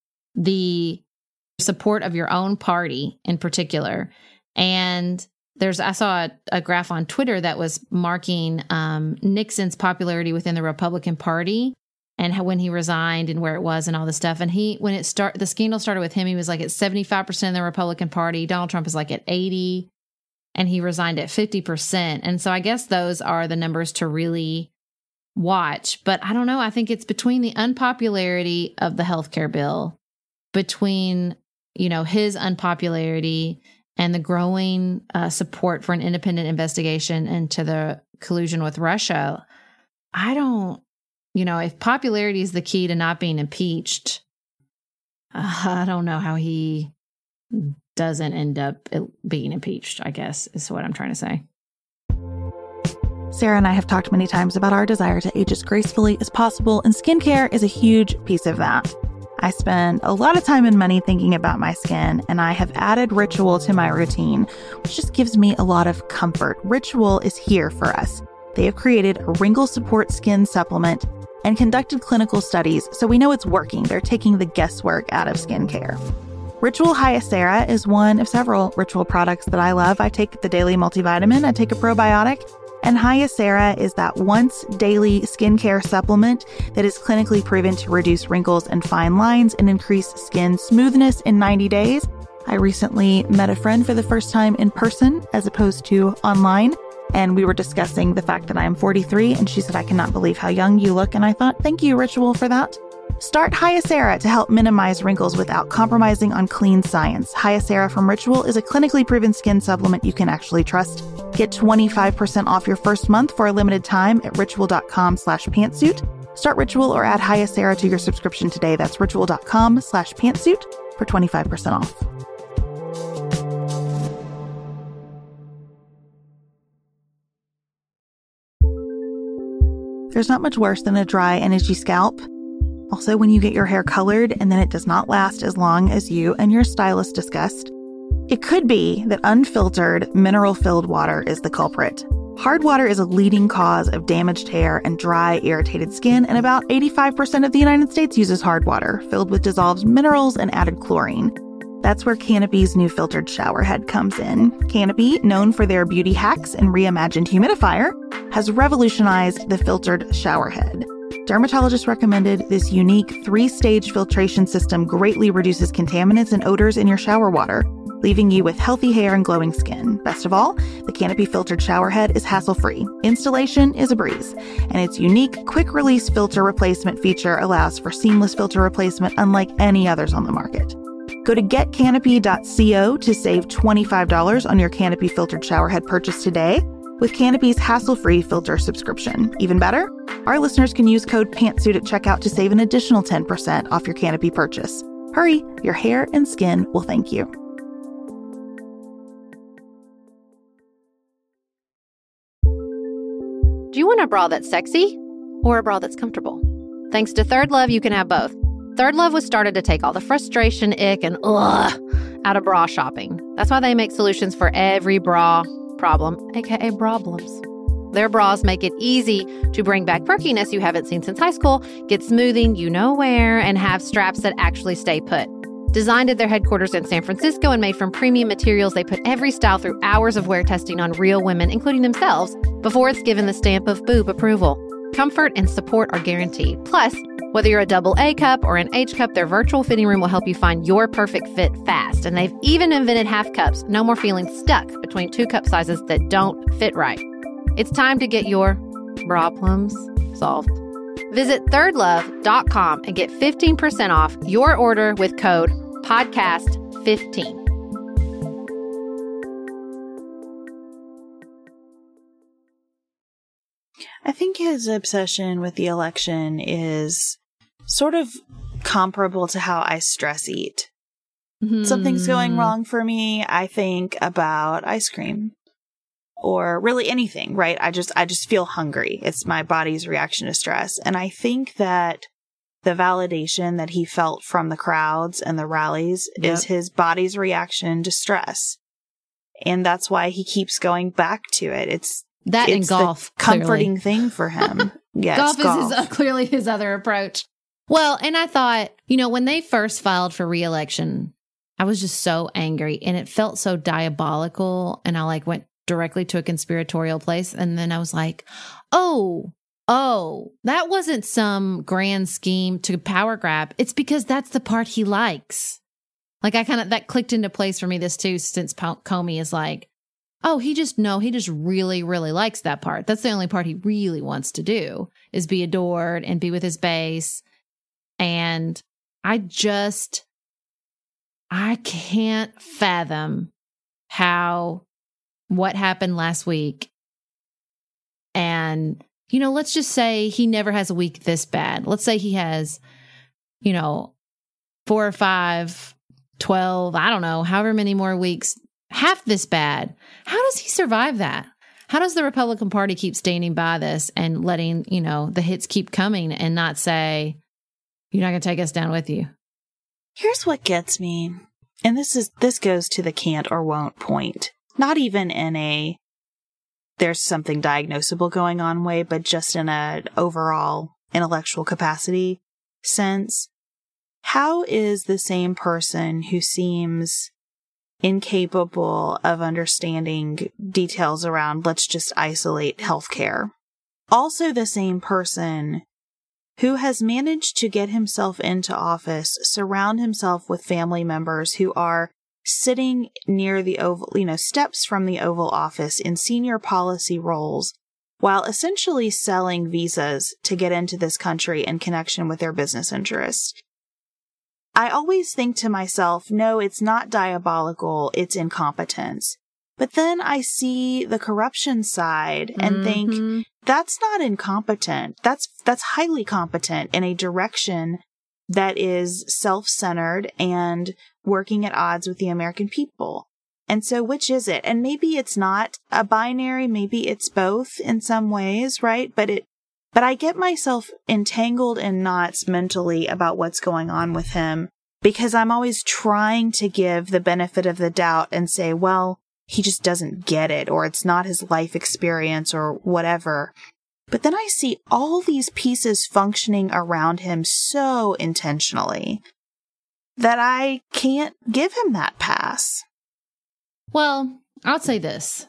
the support of your own party in particular. And there's, I saw a, a graph on Twitter that was marking um, Nixon's popularity within the Republican Party and how, when he resigned and where it was and all this stuff. And he, when it start, the scandal started with him, he was like at seventy-five percent in the Republican Party. Donald Trump is like at eighty. And he resigned at fifty percent. And so I guess those are the numbers to really watch. But I don't know. I think it's between the unpopularity of the healthcare bill, between, you know, his unpopularity and the growing uh, support for an independent investigation into the collusion with Russia. I don't, you know, if popularity is the key to not being impeached, uh, I don't know how he doesn't end up being impeached, I guess, is what I'm trying to say. Sarah and I have talked many times about our desire to age as gracefully as possible, and skincare is a huge piece of that. I spend a lot of time and money thinking about my skin, and I have added Ritual to my routine, which just gives me a lot of comfort. Ritual is here for us. They have created a wrinkle support skin supplement and conducted clinical studies, so we know it's working. They're taking the guesswork out of skincare. Ritual Hyacera is one of several Ritual products that I love. I take the daily multivitamin, I take a probiotic, and Hyacera is that once daily skincare supplement that is clinically proven to reduce wrinkles and fine lines and increase skin smoothness in ninety days. I recently met a friend for the first time in person as opposed to online, and we were discussing the fact that I am forty-three, and she said, "I cannot believe how young you look." And I thought, thank you, Ritual, for that. Start Hyacera to help minimize wrinkles without compromising on clean science. Hyacera from Ritual is a clinically proven skin supplement you can actually trust. Get twenty-five percent off your first month for a limited time at ritual.com slash pantsuit. Start Ritual or add Hyacera to your subscription today. That's ritual.com slash pantsuit for twenty-five percent off. There's not much worse than a dry and itchy scalp. Also, when you get your hair colored and then it does not last as long as you and your stylist discussed. It could be that unfiltered, mineral-filled water is the culprit. Hard water is a leading cause of damaged hair and dry, irritated skin, and about eighty-five percent of the United States uses hard water, filled with dissolved minerals and added chlorine. That's where Canopy's new filtered shower head comes in. Canopy, known for their beauty hacks and reimagined humidifier, has revolutionized the filtered shower head. Dermatologists recommended this unique three-stage filtration system greatly reduces contaminants and odors in your shower water, leaving you with healthy hair and glowing skin. Best of all, the Canopy filtered shower head is hassle-free. Installation is a breeze, and its unique quick-release filter replacement feature allows for seamless filter replacement unlike any others on the market. Go to get canopy dot co to save twenty-five dollars on your Canopy filtered shower head purchase today with Canopy's hassle-free filter subscription. Even better, our listeners can use code PANTSUIT at checkout to save an additional ten percent off your Canopy purchase. Hurry, your hair and skin will thank you. Do you want a bra that's sexy or a bra that's comfortable? Thanks to Third Love, you can have both. Third Love was started to take all the frustration, ick, and ugh out of bra shopping. That's why they make solutions for every bra problem, aka problems. Their bras make it easy to bring back perkiness you haven't seen since high school, get smoothing you know where, and have straps that actually stay put. Designed at their headquarters in San Francisco and made from premium materials, they put every style through hours of wear testing on real women, including themselves, before it's given the stamp of boob approval. Comfort and support are guaranteed. Plus, whether you're a double A cup or an H cup, their virtual fitting room will help you find your perfect fit fast. And they've even invented half cups. No more feeling stuck between two cup sizes that don't fit right. It's time to get your problems solved. Visit third love dot com and get fifteen percent off your order with code podcast fifteen. I think his obsession with the election is sort of comparable to how I stress eat. Mm-hmm. Something's going wrong for me, I think about ice cream. Or really anything, right? I just I just feel hungry. It's my body's reaction to stress. And I think that the validation that he felt from the crowds and the rallies yep. is his body's reaction to stress. And that's why he keeps going back to it. It's that it's and golf, the comforting thing for him. Yes, golf, golf is his, uh, clearly his other approach. Well, and I thought, you know, when they first filed for re-election, I was just so angry and it felt so diabolical. And I like went directly to a conspiratorial place. And then I was like, oh, oh, that wasn't some grand scheme to power grab. It's because that's the part he likes. Like I kind of, that clicked into place for me this too, since Comey is like, oh, he just, no, he just really, really likes that part. That's the only part he really wants to do is be adored and be with his base. And I just, I can't fathom how what happened last week. And, you know, let's just say he never has a week this bad. Let's say he has, you know, four or five, twelve, I don't know, however many more weeks, half this bad. How does he survive that? How does the Republican Party keep standing by this and letting, you know, the hits keep coming and not say, you're not going to take us down with you? Here's what gets me. And this is, this goes to the can't or won't point. Not even in a there's something diagnosable going on way, but just in an overall intellectual capacity sense. How is the same person who seems incapable of understanding details around, let's just isolate healthcare, also the same person who has managed to get himself into office, surround himself with family members who are sitting near the Oval, you know, steps from the Oval Office in senior policy roles, while essentially selling visas to get into this country in connection with their business interests? I always think to myself, no, it's not diabolical, it's incompetence. But then I see the corruption side and mm-hmm. think, that's not incompetent. That's that's highly competent in a direction that is self-centered and working at odds with the American people. And so which is it? And maybe it's not a binary, maybe it's both in some ways, right? But it but I get myself entangled in knots mentally about what's going on with him because I'm always trying to give the benefit of the doubt and say, well, he just doesn't get it, or it's not his life experience or whatever. But then I see all these pieces functioning around him so intentionally that I can't give him that pass. Well, I'll say this.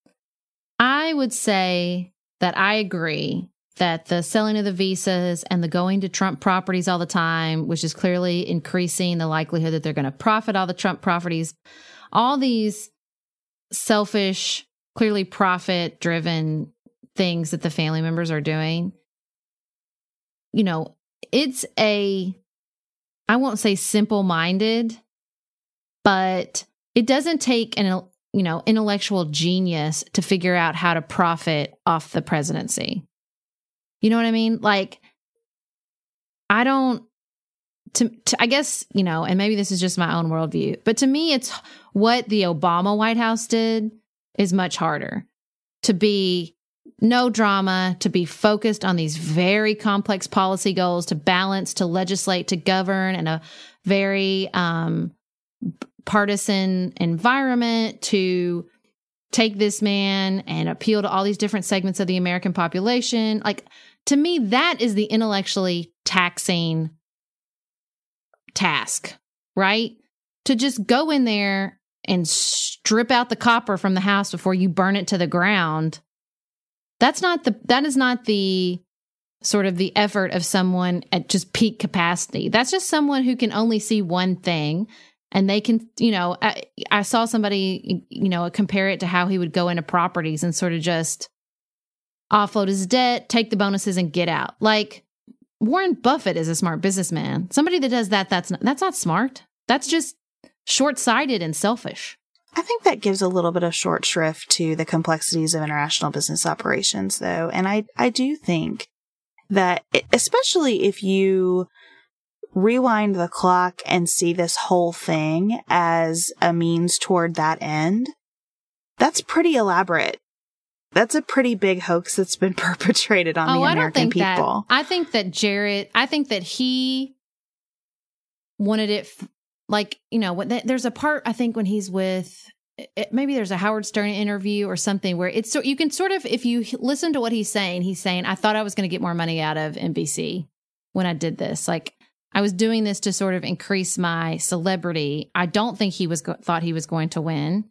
I would say that I agree that the selling of the visas and the going to Trump properties all the time, which is clearly increasing the likelihood that they're going to profit all the Trump properties, all these selfish, clearly profit-driven things that the family members are doing, you know, it's a, I won't say simple-minded, but it doesn't take an, you know, intellectual genius to figure out how to profit off the presidency. You know what I mean? Like, I don't, to, to I guess, you know, and maybe this is just my own worldview, but to me, it's what the Obama White House did is much harder. To be no drama, to be focused on these very complex policy goals, to balance, to legislate, to govern in a very um, partisan environment, to take this man and appeal to all these different segments of the American population. Like, to me, that is the intellectually taxing task, right? To just go in there and strip out the copper from the house before you burn it to the ground. That's not the, that is not the sort of the effort of someone at just peak capacity. That's just someone who can only see one thing. And they can, you know, I, I saw somebody, you know, compare it to how he would go into properties and sort of just offload his debt, take the bonuses, and get out. Like, Warren Buffett is a smart businessman. Somebody that does that, that's not, that's not smart. That's just short-sighted and selfish. I think that gives a little bit of short shrift to the complexities of international business operations, though. And I, I do think that, especially if you rewind the clock and see this whole thing as a means toward that end, that's pretty elaborate. That's a pretty big hoax that's been perpetrated on oh, the I American don't think people. That, I think that Jared, I think that he wanted it, f- like, you know, when th- there's a part, I think, when he's with, it, maybe there's a Howard Stern interview or something where it's so you can sort of, if you listen to what he's saying, he's saying, I thought I was going to get more money out of N B C when I did this. Like, I was doing this to sort of increase my celebrity. I don't think he was go- thought he was going to win,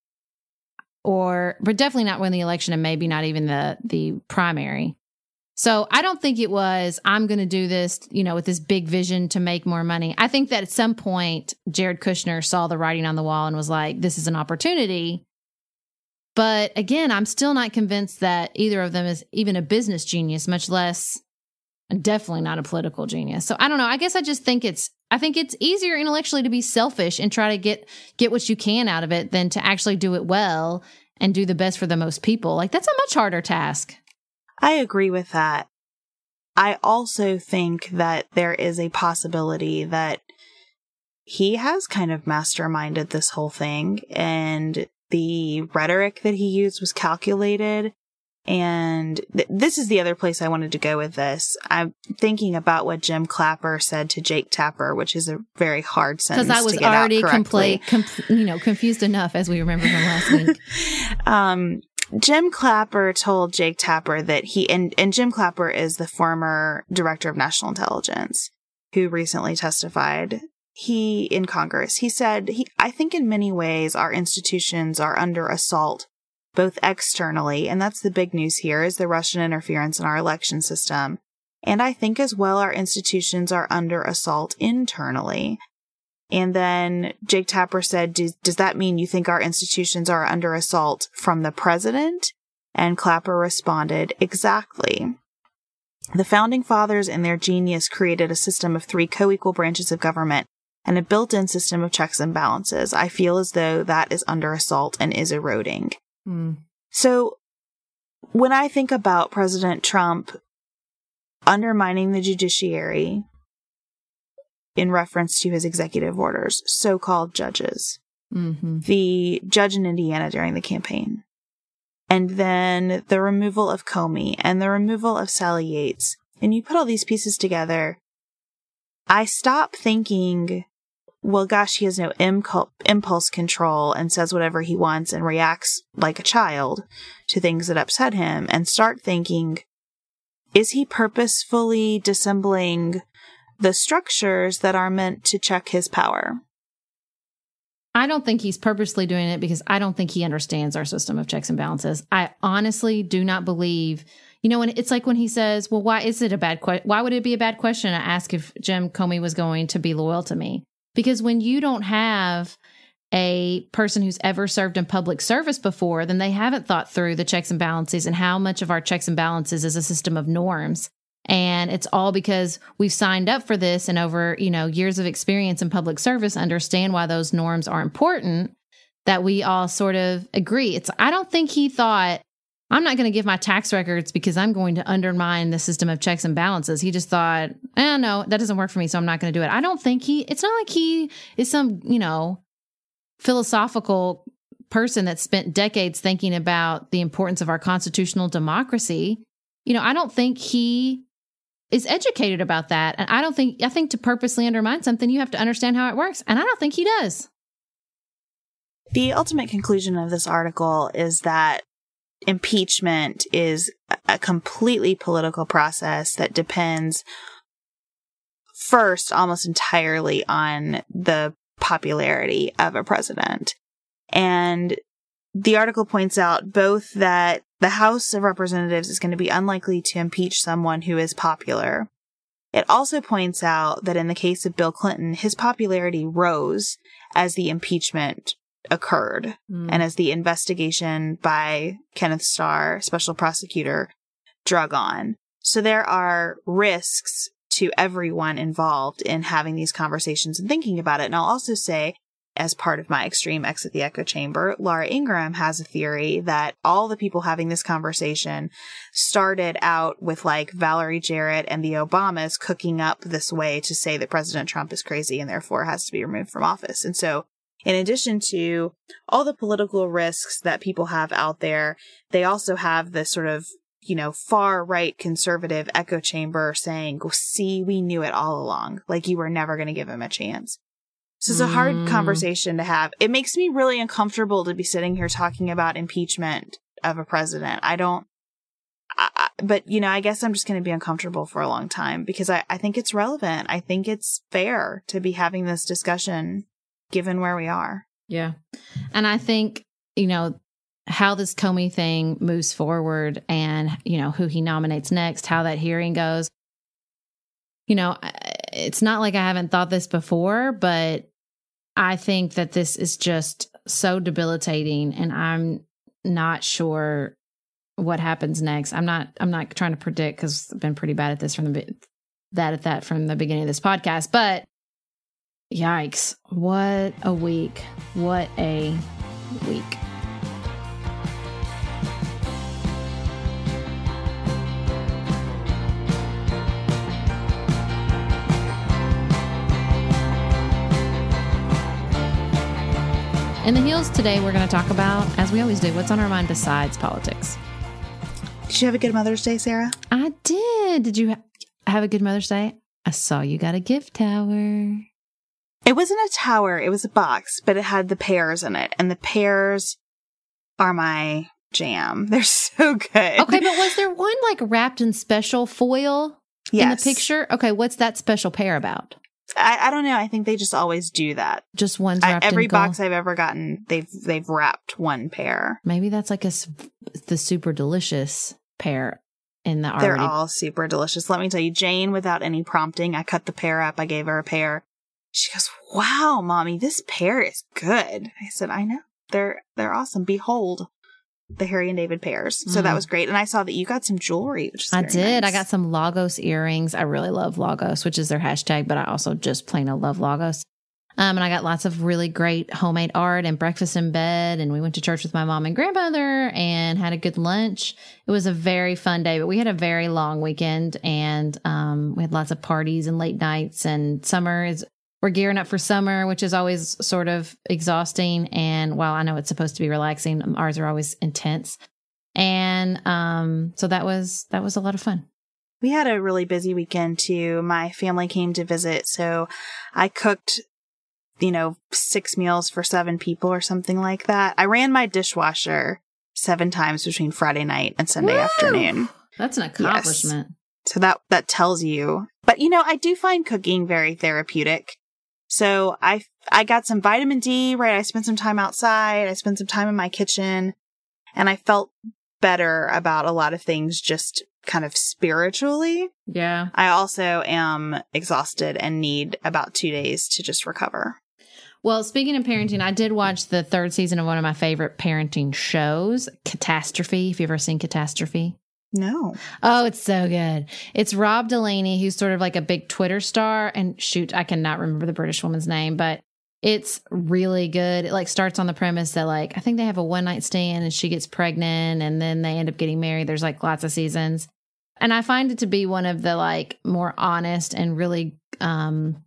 or but definitely not win the election, and maybe not even the the primary. So I don't think it was, I'm going to do this, you know, with this big vision to make more money. I think that at some point, Jared Kushner saw the writing on the wall and was like, this is an opportunity. But again, I'm still not convinced that either of them is even a business genius, much less definitely not a political genius. So I don't know. I guess I just think it's, I think it's easier intellectually to be selfish and try to get, get what you can out of it than to actually do it well and do the best for the most people. Like, that's a much harder task. I agree with that. I also think that there is a possibility that he has kind of masterminded this whole thing, and the rhetoric that he used was calculated. And th- this is the other place I wanted to go with this. I'm thinking about what Jim Clapper said to Jake Tapper, which is a very hard sentence because I was to get already out correctly. compla- com- you know, confused enough, as we remember from last week. um, Jim Clapper told Jake Tapper that he, and, and Jim Clapper is the former director of national intelligence who recently testified he in Congress. He said, he, I think in many ways our institutions are under assault, both externally, and that's the big news here, is the Russian interference in our election system. And I think as well our institutions are under assault internally. And then Jake Tapper said, does, does that mean you think our institutions are under assault from the president? And Clapper responded, exactly. The founding fathers in their genius created a system of three co-equal branches of government and a built-in system of checks and balances. I feel as though that is under assault and is eroding. Mm. So when I think about President Trump undermining the judiciary in reference to his executive orders, so-called judges, mm-hmm. the judge in Indiana during the campaign, and then the removal of Comey and the removal of Sally Yates, and you put all these pieces together, I stop thinking, well, gosh, he has no impul- impulse control and says whatever he wants and reacts like a child to things that upset him, and start thinking, is he purposefully dissembling the structures that are meant to check his power? I don't think he's purposely doing it because I don't think he understands our system of checks and balances. I honestly do not believe, you know, when it's like when he says, well, why is it a bad question? Why would it be a bad question to ask if Jim Comey was going to be loyal to me? Because when you don't have a person who's ever served in public service before, then they haven't thought through the checks and balances and how much of our checks and balances is a system of norms. And it's all because we've signed up for this and over, you know, years of experience in public service, understand why those norms are important, that we all sort of agree. It's, I don't think he thought, I'm not going to give my tax records because I'm going to undermine the system of checks and balances. He just thought, eh, no, that doesn't work for me, so I'm not going to do it. I don't think he, it's not like he is some, you know, philosophical person that spent decades thinking about the importance of our constitutional democracy. You know, I don't think he is educated about that. And I don't think, I think to purposely undermine something, you have to understand how it works. And I don't think he does. The ultimate conclusion of this article is that impeachment is a completely political process that depends first almost entirely on the popularity of a president. And the article points out both that the House of Representatives is going to be unlikely to impeach someone who is popular. It also points out that in the case of Bill Clinton, his popularity rose as the impeachment occurred mm. and as the investigation by Kenneth Starr, special prosecutor, drug on. So there are risks to everyone involved in having these conversations and thinking about it. And I'll also say, as part of my extreme exit the echo chamber, Laura Ingraham has a theory that all the people having this conversation started out with like Valerie Jarrett and the Obamas cooking up this way to say that President Trump is crazy and therefore has to be removed from office. And so in addition to all the political risks that people have out there, they also have this sort of, you know, far right conservative echo chamber saying, see, we knew it all along. Like you were never going to give him a chance. So it's a hard mm. conversation to have. It makes me really uncomfortable to be sitting here talking about impeachment of a president. I don't, I, but, you know, I guess I'm just going to be uncomfortable for a long time because I, I think it's relevant. I think it's fair to be having this discussion given where we are. Yeah. And I think, you know, how this Comey thing moves forward and, you know, who he nominates next, how that hearing goes. You know, it's not like I haven't thought this before, but I think that this is just so debilitating and I'm not sure what happens next. I'm not, I'm not trying to predict because I've been pretty bad at this from the, that at that from the beginning of this podcast, but yikes. What a week. What a week. In the Heels today, we're going to talk about, as we always do, what's on our mind besides politics. Did you have a good Mother's Day, Sarah? I did. Did you ha- have a good Mother's Day? I saw you got a gift tower. It wasn't a tower. It was a box, but it had the pears in it. And the pears are my jam. They're so good. Okay, but was there one like wrapped in special foil yes. in the picture? Okay, what's that special pear about? I, I don't know. I think they just always do that. Just one's wrapped I, every in gold? box I've ever gotten, they've they've wrapped one pear. Maybe that's like a the super delicious pear in the already. They're all super delicious. Let me tell you, Jane, without any prompting, I cut the pear up. I gave her a pear. She goes, "Wow, Mommy, this pear is good." I said, "I know. They're they're awesome. Behold the Harry and David pears." So mm. that was great. And I saw that you got some jewelry, which is I very did. nice. I got some Lagos earrings. I really love Lagos, which is their hashtag, but I also just plain old love Lagos. Um, and I got lots of really great homemade art and breakfast in bed. And we went to church with my mom and grandmother and had a good lunch. It was a very fun day, but we had a very long weekend and um, we had lots of parties and late nights. And summer is, we're gearing up for summer, which is always sort of exhausting. And while I know it's supposed to be relaxing, ours are always intense. And um, so that was that was a lot of fun. We had a really busy weekend too. My family came to visit, so I cooked, you know, six meals for seven people or something like that. I ran my dishwasher seven times between Friday night and Sunday Woo! afternoon. That's an accomplishment. Yes. So that that tells you. But, you know, I do find cooking very therapeutic. So I, I got some vitamin D, right? I spent some time outside. I spent some time in my kitchen and I felt better about a lot of things just kind of spiritually. Yeah. I also am exhausted and need about two days to just recover. Well, speaking of parenting, I did watch the third season of one of my favorite parenting shows, Catastrophe. Have you ever seen Catastrophe? No. Oh, it's so good. It's Rob Delaney, who's sort of like a big Twitter star. And shoot, I cannot remember the British woman's name, but it's really good. It like starts on the premise that like, I think they have a one night stand and she gets pregnant and then they end up getting married. There's like lots of seasons. And I find it to be one of the like more honest and really um,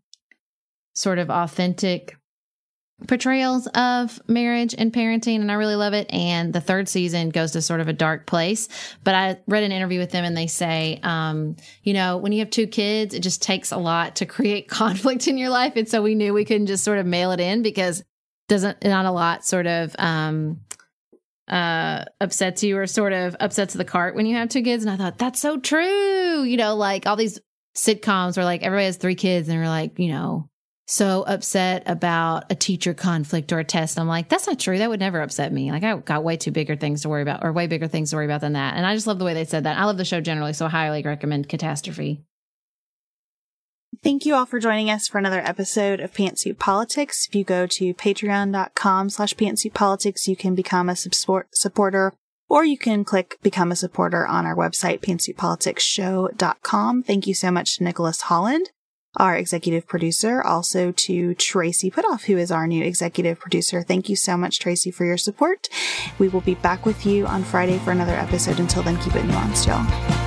sort of authentic portrayals of marriage and parenting, and I really love it. And the third season goes to sort of a dark place, but I read an interview with them and they say, um, you know, when you have two kids, it just takes a lot to create conflict in your life. And so we knew we couldn't just sort of mail it in because doesn't, not a lot sort of um, uh, upsets you or sort of upsets the cart when you have two kids. And I thought, that's so true. You know, like all these sitcoms where like everybody has three kids and they're like, you know, so upset about a teacher conflict or a test. I'm like, that's not true. That would never upset me. Like I got way too bigger things to worry about, or way bigger things to worry about than that. And I just love the way they said that. I love the show generally, so I highly recommend Catastrophe. Thank you all for joining us for another episode of Pantsuit Politics. If you go to patreon.com slash pantsuit politics, you can become a support supporter, or you can click become a supporter on our website, pantsuit politics show dot com. Thank you so much to Nicholas Holland, our executive producer, also to Tracy Putoff, who is our new executive producer. Thank you so much, Tracy, for your support. We will be back with you on Friday for another episode. Until then, keep it nuanced, y'all.